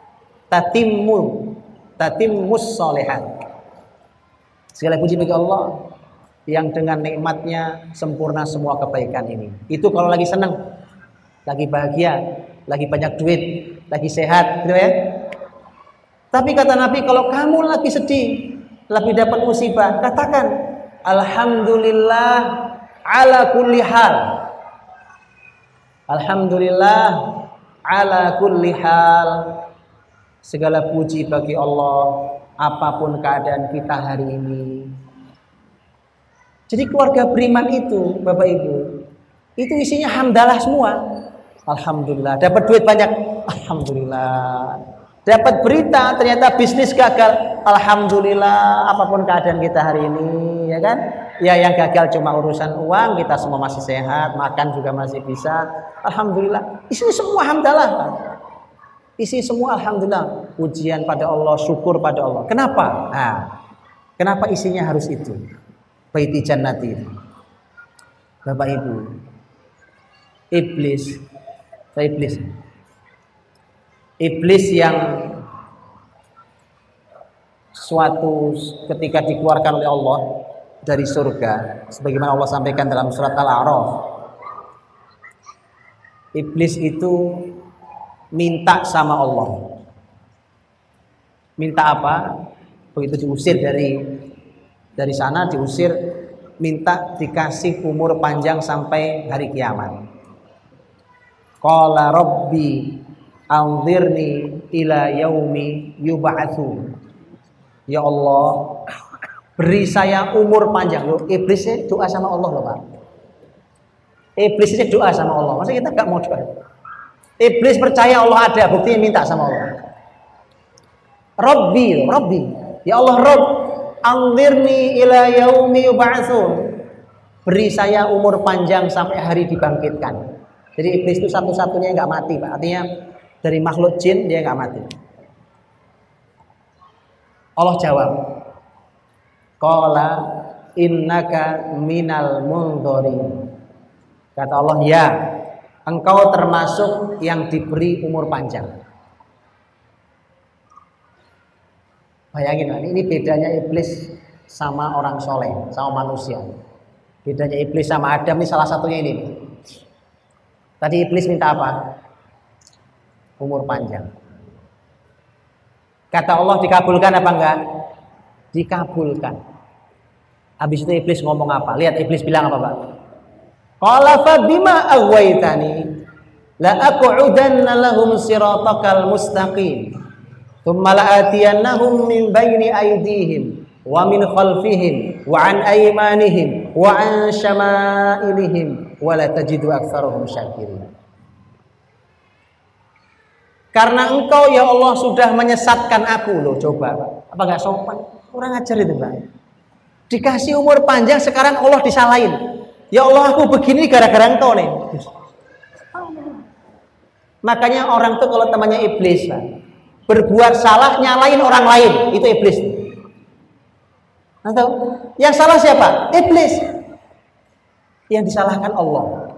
tatimmus sholihat. Segala puji bagi Allah yang dengan nikmatnya sempurna semua kebaikan ini. Itu kalau lagi senang, lagi bahagia, lagi banyak duit, lagi sehat, gitu ya. Tapi kata Nabi, kalau kamu lagi sedih, lagi dapat musibah, katakan alhamdulillah ala kulli hal. Alhamdulillah ala kulli hal. Segala puji bagi Allah apapun keadaan kita hari ini. Jadi keluarga beriman itu, Bapak Ibu, itu isinya hamdalah semua. Alhamdulillah, dapat duit banyak, alhamdulillah. Dapat berita ternyata bisnis gagal, alhamdulillah. Apapun keadaan kita hari ini, ya kan? Ya yang gagal cuma urusan uang, kita semua masih sehat, makan juga masih bisa, alhamdulillah. Isinya semua hamdalah, Pak. Isi semua alhamdulillah, pujian pada Allah, syukur pada Allah. Kenapa? Nah, kenapa isinya harus itu? Baiti jannati. Bapak Ibu, iblis yang suatu ketika dikeluarkan oleh Allah dari surga, sebagaimana Allah sampaikan dalam surat Al-A'raf, iblis itu minta sama Allah. Minta apa? Begitu diusir dari sana, diusir, minta dikasih umur panjang sampai hari kiamat. Qala rabbi anzirni ila yaumi yub'atsun. Ya Allah, beri saya umur panjang. Loh, iblisnya doa sama Allah loh, Pak. Iblisnya doa sama Allah. Masa kita enggak mau doa? Iblis percaya Allah ada, buktinya minta sama Allah. Rabbi, ya Allah Rabb, anzirni ila yaumi yub'atsun. Beri saya umur panjang sampai hari dibangkitkan. Jadi iblis itu satu-satunya yang enggak mati, Pak. Artinya dari makhluk jin dia enggak mati. Allah jawab, qala innaka minal mundzirin. Kata Allah, ya, engkau termasuk yang diberi umur panjang. Bayangin, ini bedanya iblis sama orang soleh, sama manusia. Bedanya iblis sama Adam ini salah satunya ini. Tadi iblis minta apa? Umur panjang. Kata Allah dikabulkan apa enggak? Dikabulkan. Habis itu iblis ngomong apa? Lihat iblis bilang apa, Pak? Qala fa bima aghwaytani la aq'udanna lahum siratakal mustaqim thumma la'atiyannahum min bayni aydihim wa min khalfihim wa an aymanihim wa an syama'ilihim wa la tajidu aktsarahum syakirin. Karena engkau ya Allah sudah menyesatkan aku. Loh, coba apa enggak sopan? Kurang ajar itu, Pak. Dikasih umur panjang sekarang Allah disalahin. Ya Allah, aku begini gara-gara engkau nih. Makanya orang tuh kalau temannya iblis, Pak, berbuat salah nyalain orang lain, itu iblis. Atau yang salah siapa? Iblis. Yang disalahkan Allah.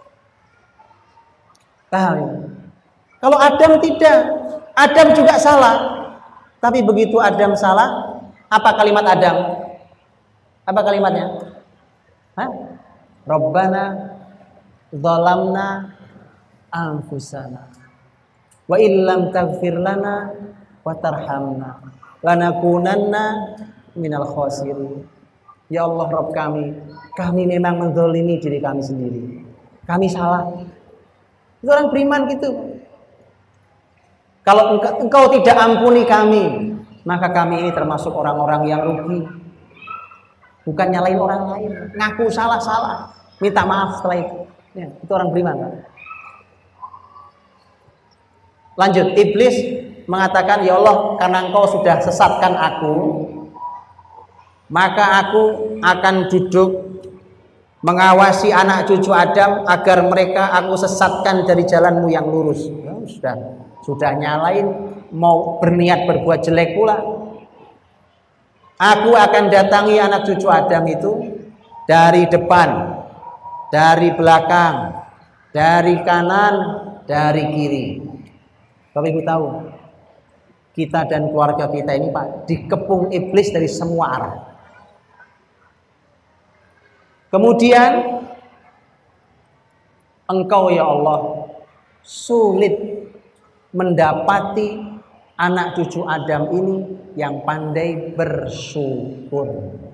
Paham ya? Kalau Adam tidak, Adam juga salah. Tapi begitu Adam salah, apa kalimat Adam? Apa kalimatnya? Hah? Rabbana zalamna anfusana wa illam taghfir lana wa tarhamna lanakunanna minal khasirin. Ya Allah Rabb kami memang menzalimi diri kami sendiri. Kami salah. Itu orang beriman gitu. Kalau engkau tidak ampuni kami, maka kami ini termasuk orang-orang yang rugi. Bukan nyalain orang lain, ngaku salah, minta maaf setelah itu. Ya, itu orang beriman, Pak. Lanjut, iblis mengatakan, ya Allah, karena engkau sudah sesatkan aku, maka aku akan duduk mengawasi anak cucu Adam agar mereka aku sesatkan dari jalanmu yang lurus. Ya, sudah nyalain, mau berniat berbuat jelek pula. Aku akan datangi anak cucu Adam itu dari depan, dari belakang, dari kanan, dari kiri. Bapak Ibu tahu, kita dan keluarga kita ini Pak dikepung iblis dari semua arah. Kemudian Engkau ya Allah sulit mendapati anak cucu Adam ini yang pandai bersyukur.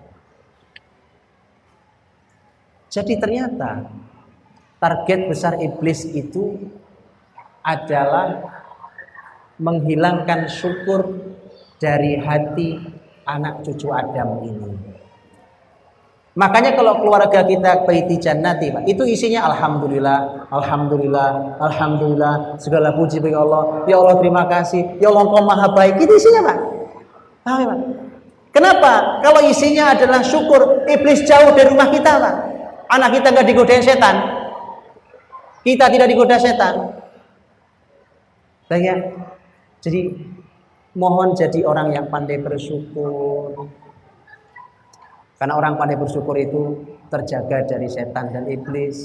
Jadi ternyata target besar iblis itu adalah menghilangkan syukur dari hati anak cucu Adam ini. Makanya kalau keluarga kita baiti jannati, Pak, itu isinya alhamdulillah, alhamdulillah, alhamdulillah, segala puji bagi Allah. Ya Allah terima kasih, ya Allah Engkau Maha baik. Itu isinya, Pak. Paham ya, Pak? Kenapa? Kalau isinya adalah syukur, iblis jauh dari rumah kita, Pak. Anak kita nggak digodain setan, kita tidak digoda setan. Nah, ya. Jadi mohon jadi orang yang pandai bersyukur. Karena orang pandai bersyukur itu terjaga dari setan dan iblis.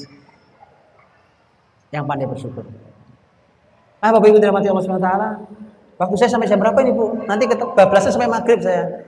Yang pandai bersyukur. Bapak Ibu dirahmati Allah SWT. Waktu saya sampai jam berapa ini Bu? Nanti bablasnya sampai maghrib saya.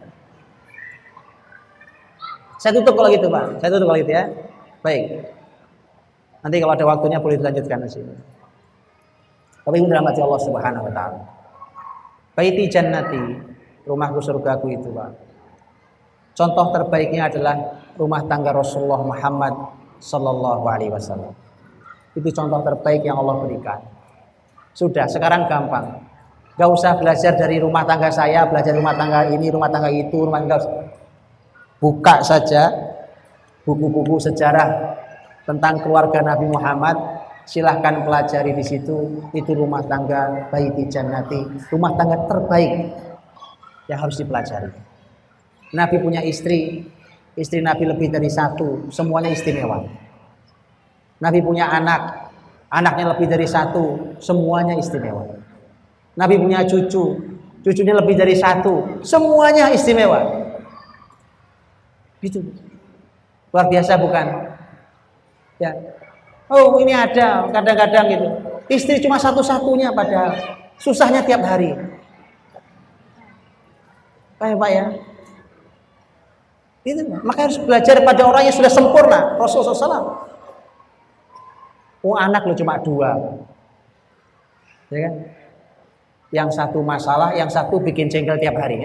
Saya tutup kalau gitu Pak. Saya tutup kalau gitu ya. Baik. Nanti kalau ada waktunya boleh dilanjutkan di sini. Bapak Ibu dirahmati Allah Subhanahu wa taala. Baiti jannati, rumahku surgaku itu, Pak. Contoh terbaiknya adalah rumah tangga Rasulullah Muhammad sallallahu alaihi wasallam. Itu contoh terbaik yang Allah berikan. Sudah, sekarang gampang. Gak usah belajar dari rumah tangga saya, belajar rumah tangga ini, rumah tangga itu, rumah tangga. Buka saja buku-buku sejarah tentang keluarga Nabi Muhammad. Silahkan pelajari di situ. Itu rumah tangga baiti jannati, rumah tangga terbaik yang harus dipelajari. Nabi punya istri Nabi lebih dari satu, semuanya istimewa. Nabi punya anak, anaknya lebih dari satu, semuanya istimewa. Nabi punya cucunya lebih dari satu, semuanya istimewa. Gitu. Luar biasa bukan? Ya. Oh ini ada kadang-kadang gitu. Istri cuma satu-satunya padahal susahnya tiap hari. Pak ya. Itu, maka harus belajar pada orang yang sudah sempurna. Rasulullah SAW. Oh anak lo cuma 2, ya kan? Yang satu masalah, yang satu bikin jengkel tiap hari.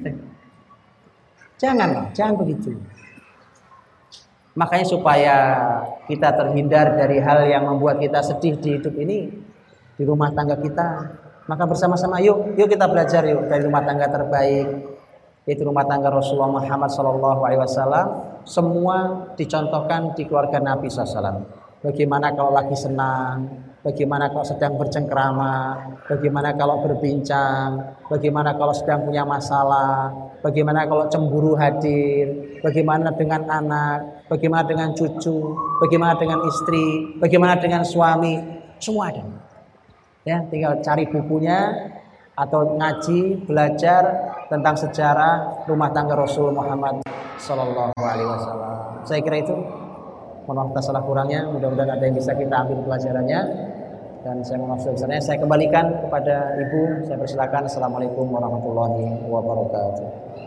Jangan begitu. Makanya supaya kita terhindar dari hal yang membuat kita sedih di hidup ini, di rumah tangga kita, maka bersama-sama yuk kita belajar yuk dari rumah tangga terbaik. Itu rumah tangga Rasulullah Muhammad SAW. Semua dicontohkan di keluarga Nabi SAW. Bagaimana kalau lagi senang, bagaimana kalau sedang bercengkrama, bagaimana kalau berbincang, bagaimana kalau sedang punya masalah, bagaimana kalau cemburu hadir, bagaimana dengan anak, bagaimana dengan cucu, bagaimana dengan istri, bagaimana dengan suami, semua ada. Ya, tinggal cari bukunya atau ngaji, belajar tentang sejarah rumah tangga Rasul Muhammad Sallallahu Alaihi Wasallam. Saya kira itu. Mohon maaf atas salah kurangnya. Mudah-mudahan ada yang bisa kita ambil pelajarannya. Dan saya mohon maaf sebesarnya. Saya kembalikan kepada Ibu. Saya persilakan. Assalamualaikum warahmatullahi wabarakatuh.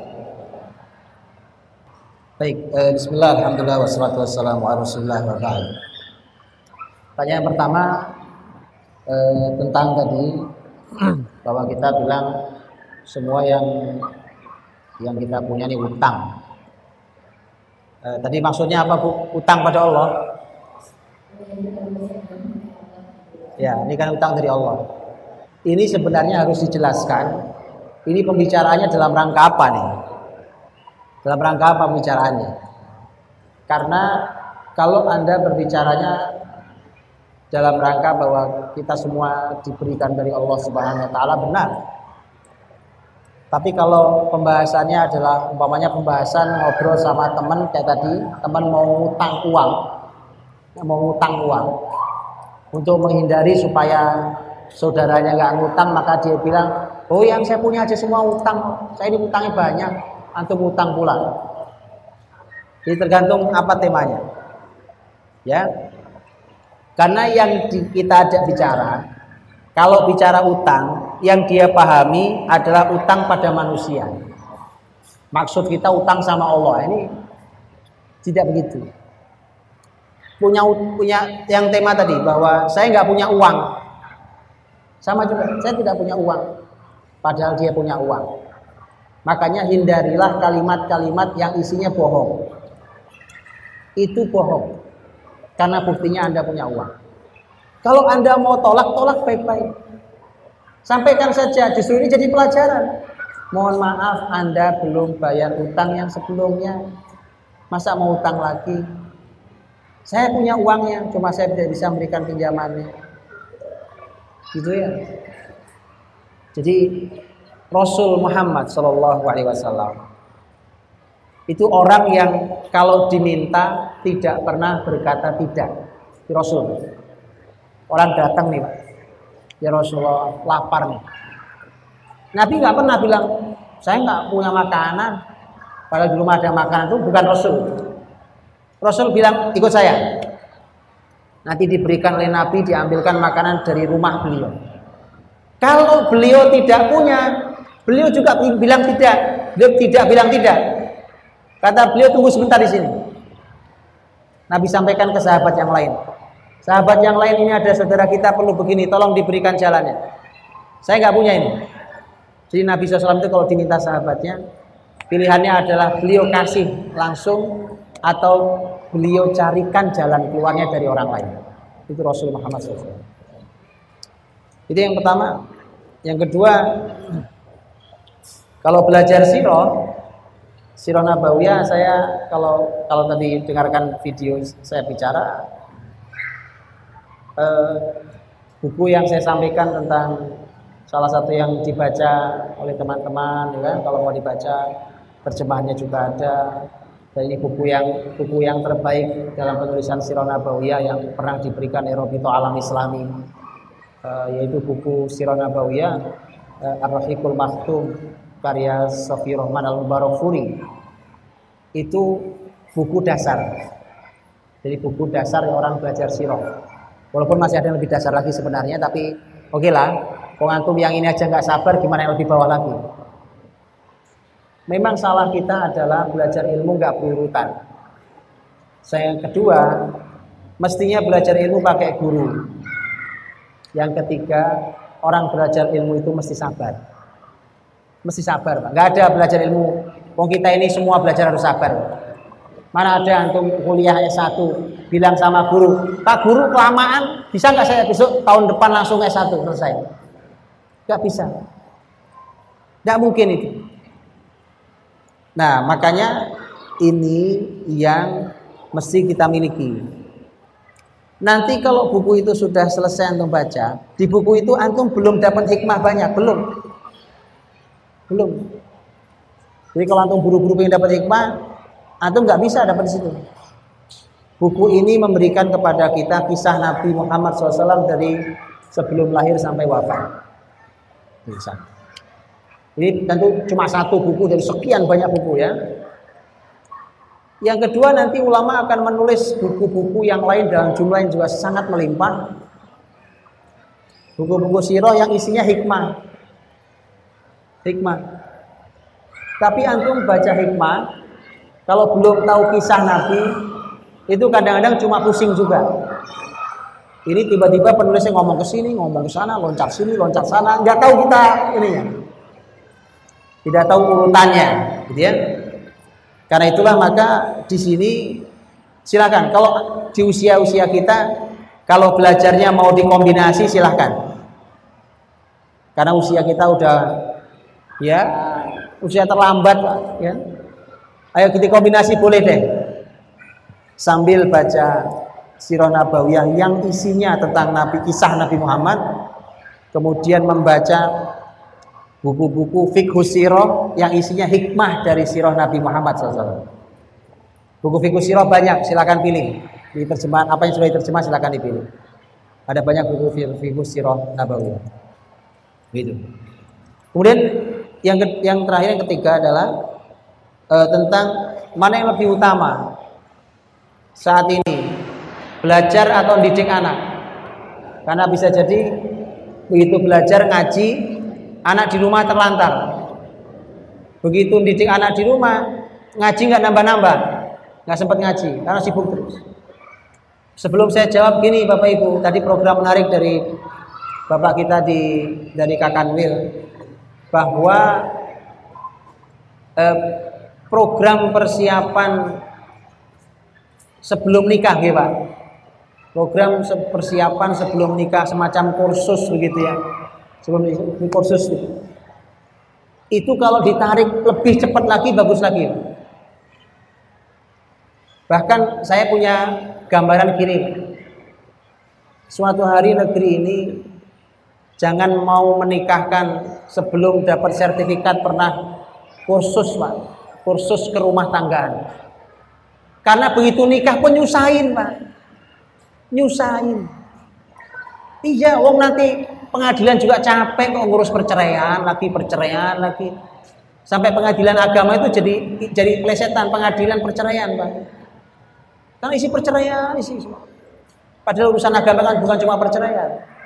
Baik. Bismillah. Alhamdulillah. Wassalatu wassalamu ala Rasulillah wa ba'd. Pertanyaan pertama tentang tadi bahwa kita bilang semua yang kita punya ini utang. Tadi maksudnya apa Bu? Utang pada Allah? Ya, ini kan utang dari Allah. Ini sebenarnya harus dijelaskan. Ini pembicaraannya dalam rangka apa nih? Dalam rangka apa pembicaraannya? Karena kalau Anda berbicaranya dalam rangka bahwa kita semua diberikan dari Allah Subhanahu wa taala, benar. Tapi kalau pembahasannya adalah umpamanya pembahasan ngobrol sama teman kayak tadi, teman mau ngutang uang untuk menghindari supaya saudaranya nggak ngutang, maka dia bilang, oh yang saya punya aja semua utang, saya ini utangnya banyak, antum utang pula. Jadi tergantung apa temanya, ya. Karena yang kita ajak bicara, kalau bicara utang, yang dia pahami adalah utang pada manusia. Maksud kita utang sama Allah. Ini tidak begitu. Punya yang tema tadi bahwa saya nggak punya uang. Sama juga, saya tidak punya uang. Padahal dia punya uang. Makanya hindarilah kalimat-kalimat yang isinya bohong. Itu bohong. Karena buktinya Anda punya uang. Kalau Anda mau tolak, tolak baik-baik. Sampaikan saja, justru ini jadi pelajaran. Mohon maaf, Anda belum bayar utang yang sebelumnya. Masa mau utang lagi? Saya punya uangnya, cuma saya tidak bisa memberikan pinjamannya. Gitu ya. Jadi Rasul Muhammad SAW itu orang yang kalau diminta tidak pernah berkata tidak. Itu Rasul. Orang datang nih Pak, ya Rasulullah lapar nih. Nabi nggak pernah bilang saya nggak punya makanan. Padahal di rumah ada makanan, itu bukan Rasul. Rasul bilang ikut saya. Nanti diberikan oleh Nabi, diambilkan makanan dari rumah beliau. Kalau beliau tidak punya, beliau juga bilang tidak. Beliau tidak bilang tidak. Kata beliau tunggu sebentar di sini. Nabi sampaikan ke sahabat yang lain. Sahabat yang lain, ini ada saudara kita perlu begini, tolong diberikan jalannya. Saya nggak punya ini. Jadi Nabi SAW itu kalau diminta sahabatnya, pilihannya adalah beliau kasih langsung atau beliau carikan jalan keluarnya dari orang lain. Itu Rasul Muhammad SAW. Itu yang pertama. Yang kedua, kalau belajar Sirah Nabawiyah, saya kalau tadi dengarkan video saya bicara, buku yang saya sampaikan tentang salah satu yang dibaca oleh teman-teman, ya kan? Kalau mau dibaca, terjemahannya juga ada. Dan ini buku yang terbaik dalam penulisan Sirah Nabawiyah yang pernah diberikan Rabithah Alam Islami, yaitu buku Sirah Nabawiyah Ar-Rahiqul Maktum karya Safi Rahman Al-Mubarakfuri. Itu buku dasar. Jadi buku dasar yang orang belajar sirah. Walaupun masih ada yang lebih dasar lagi sebenarnya, tapi oke lah. Kok antum yang ini aja nggak sabar, gimana yang lebih bawah lagi? Memang salah kita adalah belajar ilmu nggak berurutan. Yang kedua, mestinya belajar ilmu pakai guru. Yang ketiga, orang belajar ilmu itu mesti sabar. Mesti sabar, Pak. Nggak ada belajar ilmu. Wong kita ini semua belajar harus sabar. Mana ada antum kuliah S1 bilang sama guru, Pak Guru kelamaan, bisa nggak saya besok tahun depan langsung S1 selesai? Nggak bisa. Nggak mungkin itu. Nah, makanya ini yang mesti kita miliki. Nanti kalau buku itu sudah selesai antum baca, di buku itu antum belum dapat hikmah banyak, belum. Jadi kalau antum buru-buru pengen dapat hikmah, antum nggak bisa dapat di situ. Buku ini memberikan kepada kita kisah Nabi Muhammad SAW dari sebelum lahir sampai wafat. Bisa. Ini tentu cuma satu buku dari sekian banyak buku ya. Yang kedua, nanti ulama akan menulis buku-buku yang lain dalam jumlah yang juga sangat melimpah. Buku-buku sirah yang isinya hikmah. Tapi antum baca hikmah, kalau belum tahu kisah Nabi, itu kadang-kadang cuma pusing juga. Ini tiba-tiba penulisnya ngomong ke sini, ngomong ke sana, loncat sini, loncat sana, nggak tahu kita ininya. Tidak tahu urutannya, gitu ya. Karena itulah maka di sini silakan kalau di usia-usia kita kalau belajarnya mau dikombinasi silakan. Karena usia kita udah ya usia terlambat ya. Ayo kita kombinasi boleh deh. Sambil baca Sirah Nabawiyah yang isinya tentang Nabi, kisah Nabi Muhammad, kemudian membaca buku-buku fiqh sirah yang isinya hikmah dari sirah Nabi Muhammad SAW. Buku fiqh sirah banyak, silakan pilih. Di terjemahan apa yang sudah diterjemah silakan dipilih. Ada banyak buku fiqh sirah Nabawiyah. Gitu. Kemudian yang terakhir yang ketiga adalah tentang mana yang lebih utama saat ini, belajar atau didik anak. Karena bisa jadi Begitu belajar ngaji, anak di rumah terlantar. Begitu didik anak di rumah, ngaji nggak nambah-nambah, nggak sempat ngaji karena sibuk terus. Sebelum saya jawab gini Bapak Ibu, tadi program menarik dari Bapak kita dari Kakanwil, bahwa program persiapan sebelum nikah ya Pak, program persiapan sebelum nikah, semacam kursus begitu ya, sebelum kursus itu kalau ditarik lebih cepat lagi bagus lagi. Bahkan saya punya gambaran gini, suatu hari negeri ini jangan mau menikahkan sebelum dapat sertifikat pernah kursus Pak, kursus ke rumah tanggaan. Karena begitu nikah pun nyusahin Pak, nyusahin. Iya, wong nanti pengadilan juga capek kok ngurus perceraian lagi. Sampai pengadilan agama itu jadi plesetan, pengadilan perceraian Pak. Karena isi perceraian, isi semua. Padahal urusan agama kan bukan cuma perceraian.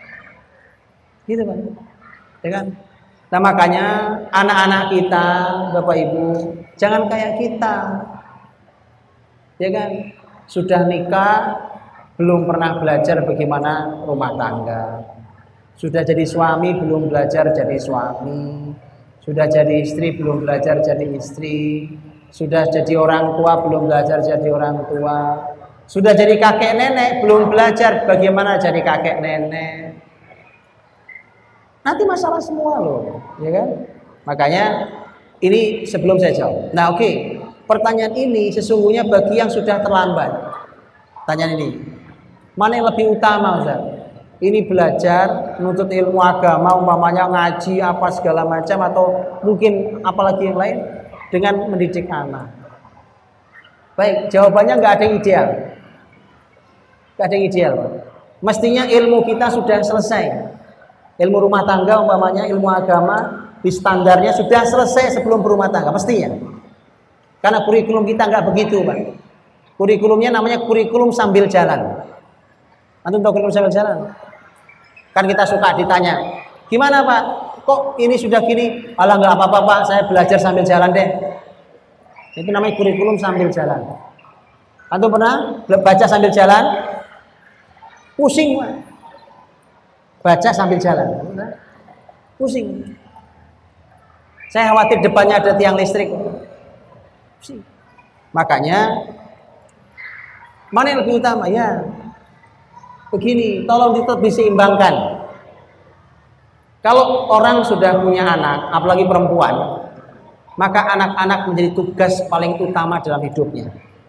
Gitu kan? Ya kan? Nah makanya anak-anak kita, Bapak Ibu, jangan kayak kita. Ya kan? Sudah nikah, belum pernah belajar bagaimana rumah tangga. Sudah jadi suami, belum belajar jadi suami. Sudah jadi istri, belum belajar jadi istri. Sudah jadi orang tua, belum belajar jadi orang tua. Sudah jadi kakek nenek, belum belajar bagaimana jadi kakek nenek. Nanti masalah semua loh, ya kan? Makanya ini sebelum saya jawab. Nah oke, pertanyaan ini sesungguhnya bagi yang sudah terlambat. Pertanyaan ini, mana yang lebih utama Ustaz? Ini belajar, menuntut ilmu agama, umpamanya ngaji apa segala macam, atau mungkin apalagi yang lain, dengan mendidik anak. Baik, jawabannya nggak ada yang ideal. Nggak ada yang ideal. Mestinya ilmu kita sudah selesai. Ilmu rumah tangga umpamanya, ilmu agama di standarnya sudah selesai sebelum berumah tangga, mestinya. Karena kurikulum kita nggak begitu Pak. Kurikulumnya namanya kurikulum sambil jalan. Antum tahu kurikulum sambil jalan? Kan kita suka ditanya, gimana Pak? Kok ini sudah gini? Alah nggak apa-apa Pak, saya belajar sambil jalan deh. Itu namanya kurikulum sambil jalan. Antum pernah baca sambil jalan? Pusing Pak. Baca sambil jalan. Pusing. Saya khawatir depannya ada tiang listrik. Pusing. Makanya mana yang lebih utama? Ya begini, tolong tetap diseimbangkan. Kalau orang sudah punya anak, apalagi perempuan, maka anak-anak menjadi tugas paling utama dalam hidupnya.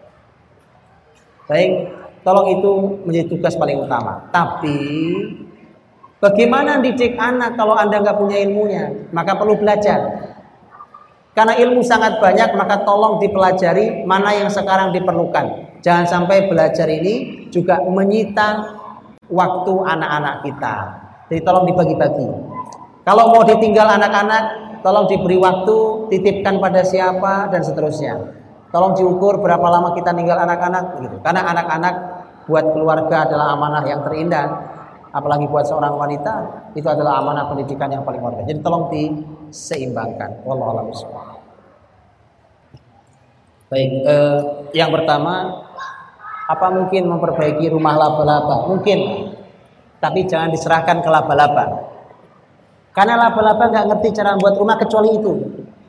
Baik, tolong itu menjadi tugas paling utama. Tapi bagaimana didik anak kalau Anda nggak punya ilmunya? Maka perlu belajar. Karena ilmu sangat banyak, maka tolong dipelajari mana yang sekarang diperlukan. Jangan sampai belajar ini juga menyita waktu anak-anak kita. Jadi tolong dibagi-bagi. Kalau mau ditinggal anak-anak, tolong diberi waktu, titipkan pada siapa, dan seterusnya. Tolong diukur berapa lama kita tinggal anak-anak, gitu. Karena anak-anak buat keluarga adalah amanah yang terindah. Apalagi buat seorang wanita, itu adalah amanah pendidikan yang paling luar biasa. Jadi tolong diseimbangkan. Wallahu a'lam bishawab. Baik, yang pertama, apa mungkin memperbaiki rumah laba-laba? Mungkin, tapi jangan diserahkan ke laba-laba. Karena laba-laba nggak ngerti cara membuat rumah kecuali itu.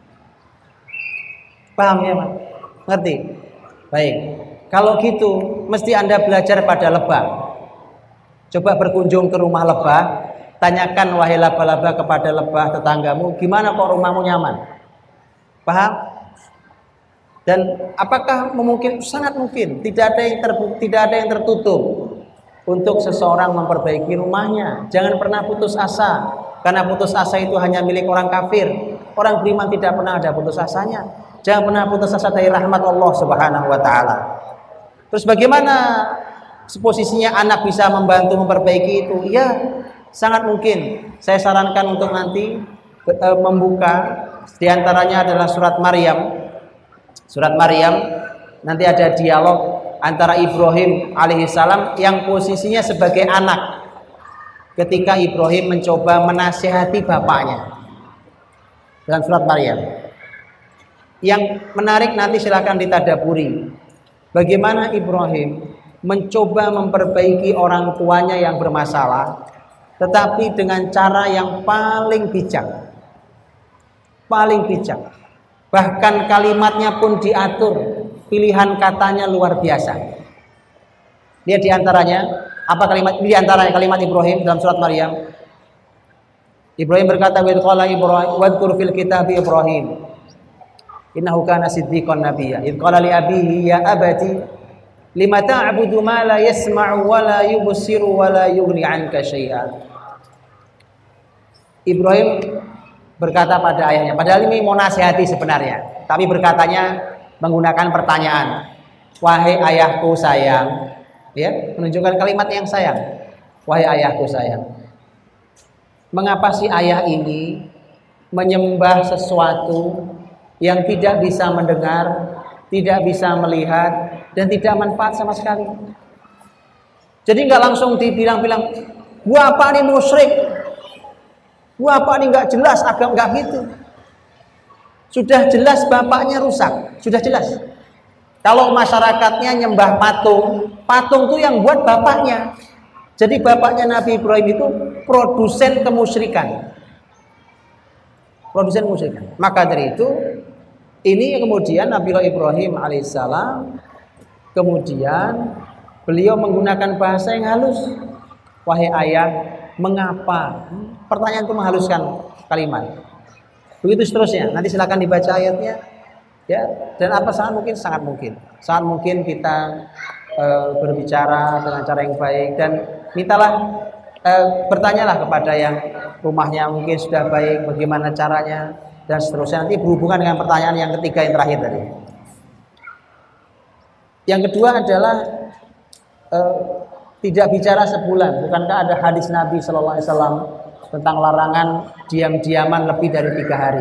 Paham ya Pak? Ngerti? Baik. Kalau gitu, mesti Anda belajar pada lebah. Coba berkunjung ke rumah lebah, tanyakan wahai laba-laba kepada lebah tetanggamu, gimana kok rumahmu nyaman? Paham? Dan apakah memungkin? Sangat mungkin. Tidak ada yang tertutup untuk seseorang memperbaiki rumahnya. Jangan pernah putus asa. Karena putus asa itu hanya milik orang kafir. Orang beriman tidak pernah ada putus asanya. Jangan pernah putus asa dari rahmat Allah Subhanahu wa taala. Terus bagaimana posisinya anak bisa membantu memperbaiki itu? Ya, sangat mungkin. Saya sarankan untuk nanti membuka, di antaranya adalah surat Maryam. Surat Maryam nanti ada dialog antara Ibrahim alaihissalam yang posisinya sebagai anak. ketika Ibrahim mencoba menasihati bapaknya dalam surat Maryam. Yang menarik nanti silakan ditadaburi bagaimana Ibrahim mencoba memperbaiki orang tuanya yang bermasalah, tetapi dengan cara yang paling bijak. Paling bijak. Bahkan kalimatnya pun diatur, pilihan katanya luar biasa. Lihat diantaranya, apa kalimat? Diantaranya kalimat Ibrahim dalam surat Maryam. Ibrahim berkata, "Wa qala Ibrahim wadhkur fil kitabi Ibrahim innahu kana siddiqan nabiyya. Idh qala li abihi ya abati lima ta'budu ma la yasma'u wa la yubsiru wa la yughni 'anka syai'a." Ibrahim berkata pada ayahnya, padahal ini mau nasihati sebenarnya, tapi berkatanya menggunakan pertanyaan. "Wahai ayahku sayang," ya, menunjukkan kalimat yang sayang. "Wahai ayahku sayang, mengapa si ayah ini menyembah sesuatu yang tidak bisa mendengar, tidak bisa melihat, dan tidak manfaat sama sekali?" Jadi nggak langsung dibilang-bilang, "Gua apa nih musyrik? Gua apa nih nggak jelas agama," nggak gitu. Sudah jelas bapaknya rusak, sudah jelas. Kalau masyarakatnya nyembah patung, patung itu yang buat bapaknya. Jadi bapaknya Nabi Ibrahim itu produsen kemusyrikan. Produsen kemusyrikan. Maka dari itu, ini kemudian Nabiullah Ibrahim alaihissalam, kemudian beliau menggunakan bahasa yang halus. "Wahai ayah, mengapa?" Pertanyaan itu menghaluskan kalimat. Begitu seterusnya. Nanti silakan dibaca ayatnya. Ya, dan apa sangat mungkin kita berbicara dengan cara yang baik, dan mintalah bertanyalah kepada yang rumahnya mungkin sudah baik bagaimana caranya, dan seterusnya. Nanti berhubungan dengan pertanyaan yang ketiga yang terakhir tadi. Yang kedua adalah tidak bicara sebulan. Bukankah ada hadis Nabi Shallallahu Alaihi Wasallam tentang larangan diam-diaman lebih dari 3 hari?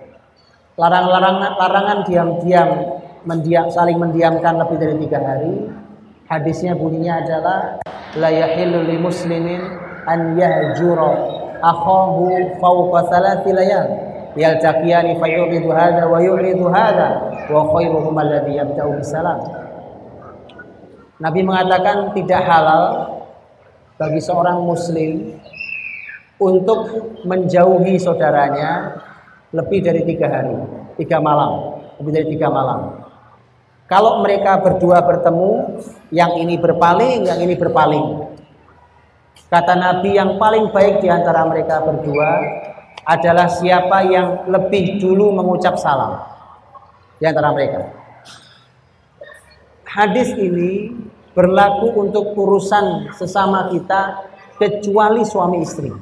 Larangan diam-diam saling mendiamkan lebih dari 3 hari. Hadisnya bunyinya adalah la yahillu li muslimin an yahjura akhahu fawqa 3 layal yaltaqiyani fa yuridu hadha wa yuridu hadha wa khairuhum alladhi yabda'u bisalam. Nabi mengatakan tidak halal bagi seorang muslim untuk menjauhi saudaranya lebih dari 3 hari, 3 malam, lebih dari 3 malam. Kalau mereka berdua bertemu, yang ini berpaling, yang ini berpaling. Kata Nabi, yang paling baik di antara mereka berdua adalah siapa yang lebih dulu mengucap salam di antara mereka. Hadis ini berlaku untuk urusan sesama kita kecuali suami istri.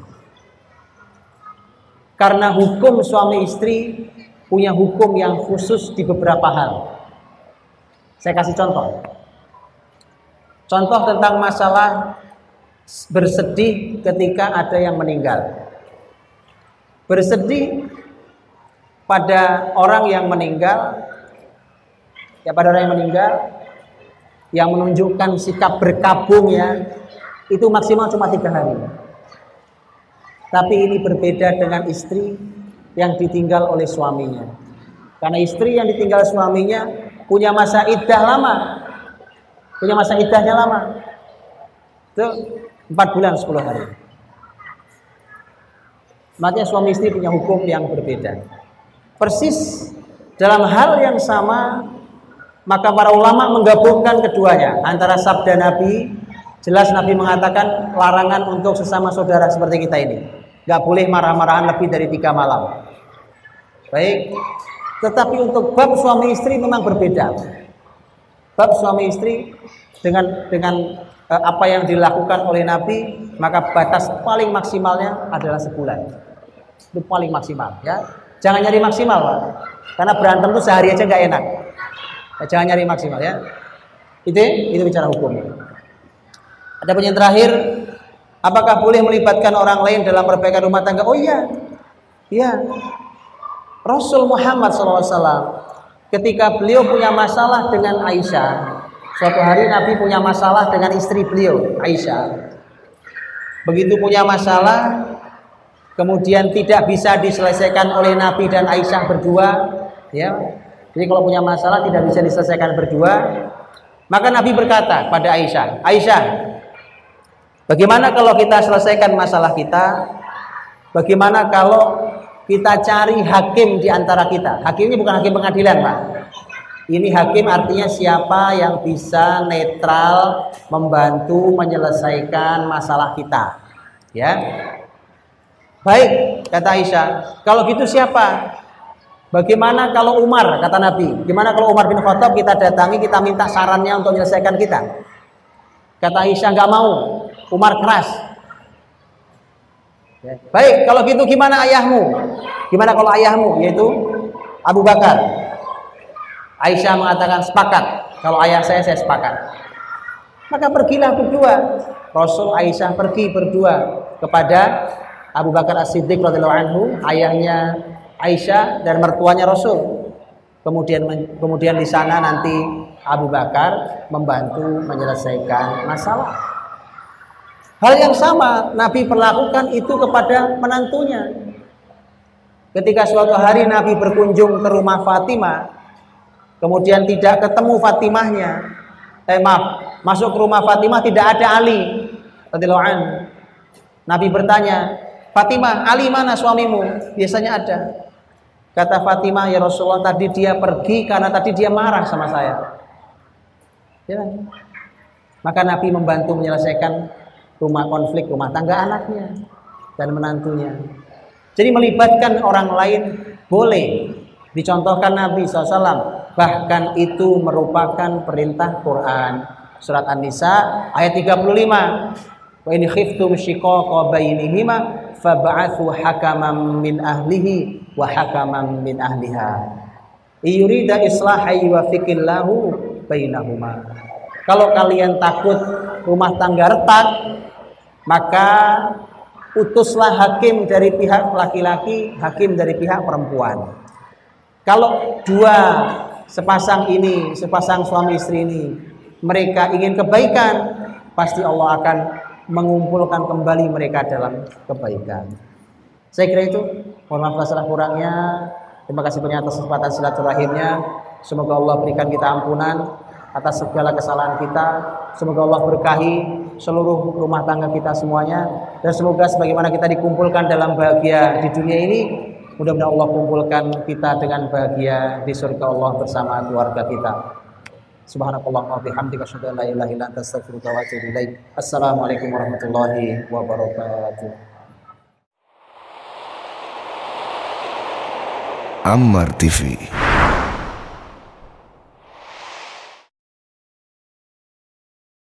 Karena hukum suami istri punya hukum yang khusus di beberapa hal. Saya kasih contoh. Contoh tentang masalah bersedih ketika ada yang meninggal. Bersedih pada orang yang meninggal, yang menunjukkan sikap berkabungnya itu maksimal cuma 3 hari. Tapi ini berbeda dengan istri yang ditinggal oleh suaminya. Karena istri yang ditinggal suaminya punya masa iddah lama. Punya masa iddahnya lama. Itu 4 bulan 10 hari. Makanya suami istri punya hukum yang berbeda. Persis dalam hal yang sama, maka para ulama menggabungkan keduanya. Antara sabda Nabi, jelas Nabi mengatakan larangan untuk sesama saudara seperti kita ini. Gak boleh marah-marahan lebih dari 3 malam. Baik. Tetapi untuk bab suami istri memang berbeda. Bab suami istri dengan apa yang dilakukan oleh Nabi, maka batas paling maksimalnya adalah sebulan. Itu paling maksimal, ya. Jangan nyari maksimal, Pak. Karena berantem itu sehari aja nggak enak. Ya, jangan nyari maksimal, ya. Itu bicara hukumnya. Ada yang terakhir, apakah boleh melibatkan orang lain dalam perbaikan rumah tangga? Oh iya. Iya. Rasul Muhammad SAW ketika beliau punya masalah dengan Aisyah, suatu hari Nabi punya masalah dengan istri beliau, Aisyah. begitu punya masalah, kemudian tidak bisa diselesaikan oleh Nabi dan Aisyah berdua, ya. Jadi kalau punya masalah tidak bisa diselesaikan berdua, maka Nabi berkata pada Aisyah, Aisyah, bagaimana kalau kita selesaikan masalah kita? Bagaimana kalau kita cari hakim di antara kita? Hakim ini bukan hakim pengadilan, Pak. Ini hakim artinya siapa yang bisa netral membantu menyelesaikan masalah kita, ya. Baik, kata Aisyah, kalau gitu siapa? Bagaimana kalau Umar, kata Nabi, gimana kalau Umar bin Khattab kita datangi, kita minta sarannya untuk menyelesaikan kita? Kata Aisyah, nggak mau, Umar keras. Ya. Baik, kalau gitu gimana ayahmu? Gimana kalau ayahmu, yaitu Abu Bakar? Aisyah mengatakan sepakat, kalau ayah saya sepakat. Maka pergilah berdua. Rasul Aisyah pergi berdua kepada Abu Bakar As-Siddiq radhiyallahu anhu, ayahnya Aisyah dan mertuanya Rasul. Kemudian di sana nanti Abu Bakar membantu menyelesaikan masalah. Hal yang sama Nabi perlakukan itu kepada menantunya. Ketika suatu hari Nabi berkunjung ke rumah Fatimah, kemudian tidak ketemu Fatimahnya. Masuk ke rumah Fatimah tidak ada Ali radhiyallahu anhu. Nabi bertanya, Fatimah, Ali mana suamimu? Biasanya ada. Kata Fatimah, ya Rasulullah, tadi dia pergi karena tadi dia marah sama saya. Ya. Maka Nabi membantu menyelesaikan konflik rumah tangga anaknya dan menantunya. Jadi melibatkan orang lain boleh. Dicontohkan Nabi SAW. Bahkan itu merupakan perintah Quran. Surat An-Nisa ayat 35. Wa in khiftum shiqaqa bainihima fab'athu hakaman min ahlihi wa hakaman min ahliha. Yurida islahan yuwaffiqillahu bainahuma. Kalau kalian takut rumah tangga retak, maka utuslah hakim dari pihak laki-laki, hakim dari pihak perempuan. Kalau sepasang suami istri ini, mereka ingin kebaikan, pasti Allah akan mengumpulkan kembali mereka dalam kebaikan. Saya kira itu. Mohon maaf salah kurangnya. Terima kasih banyak atas kesempatan silaturahimnya. Semoga Allah berikan kita ampunan atas segala kesalahan kita. Semoga Allah berkahi seluruh rumah tangga kita semuanya, dan semoga sebagaimana kita dikumpulkan dalam bahagia di dunia ini, mudah-mudahan Allah kumpulkan kita dengan bahagia di surga Allah bersama keluarga kita. Subhanakallahumma wa bihamdika asyhadu an la ilaha illa anta astaghfiruka wa atubu ilaik. Assalamualaikum warahmatullahi wabarakatuh. Ammar TV.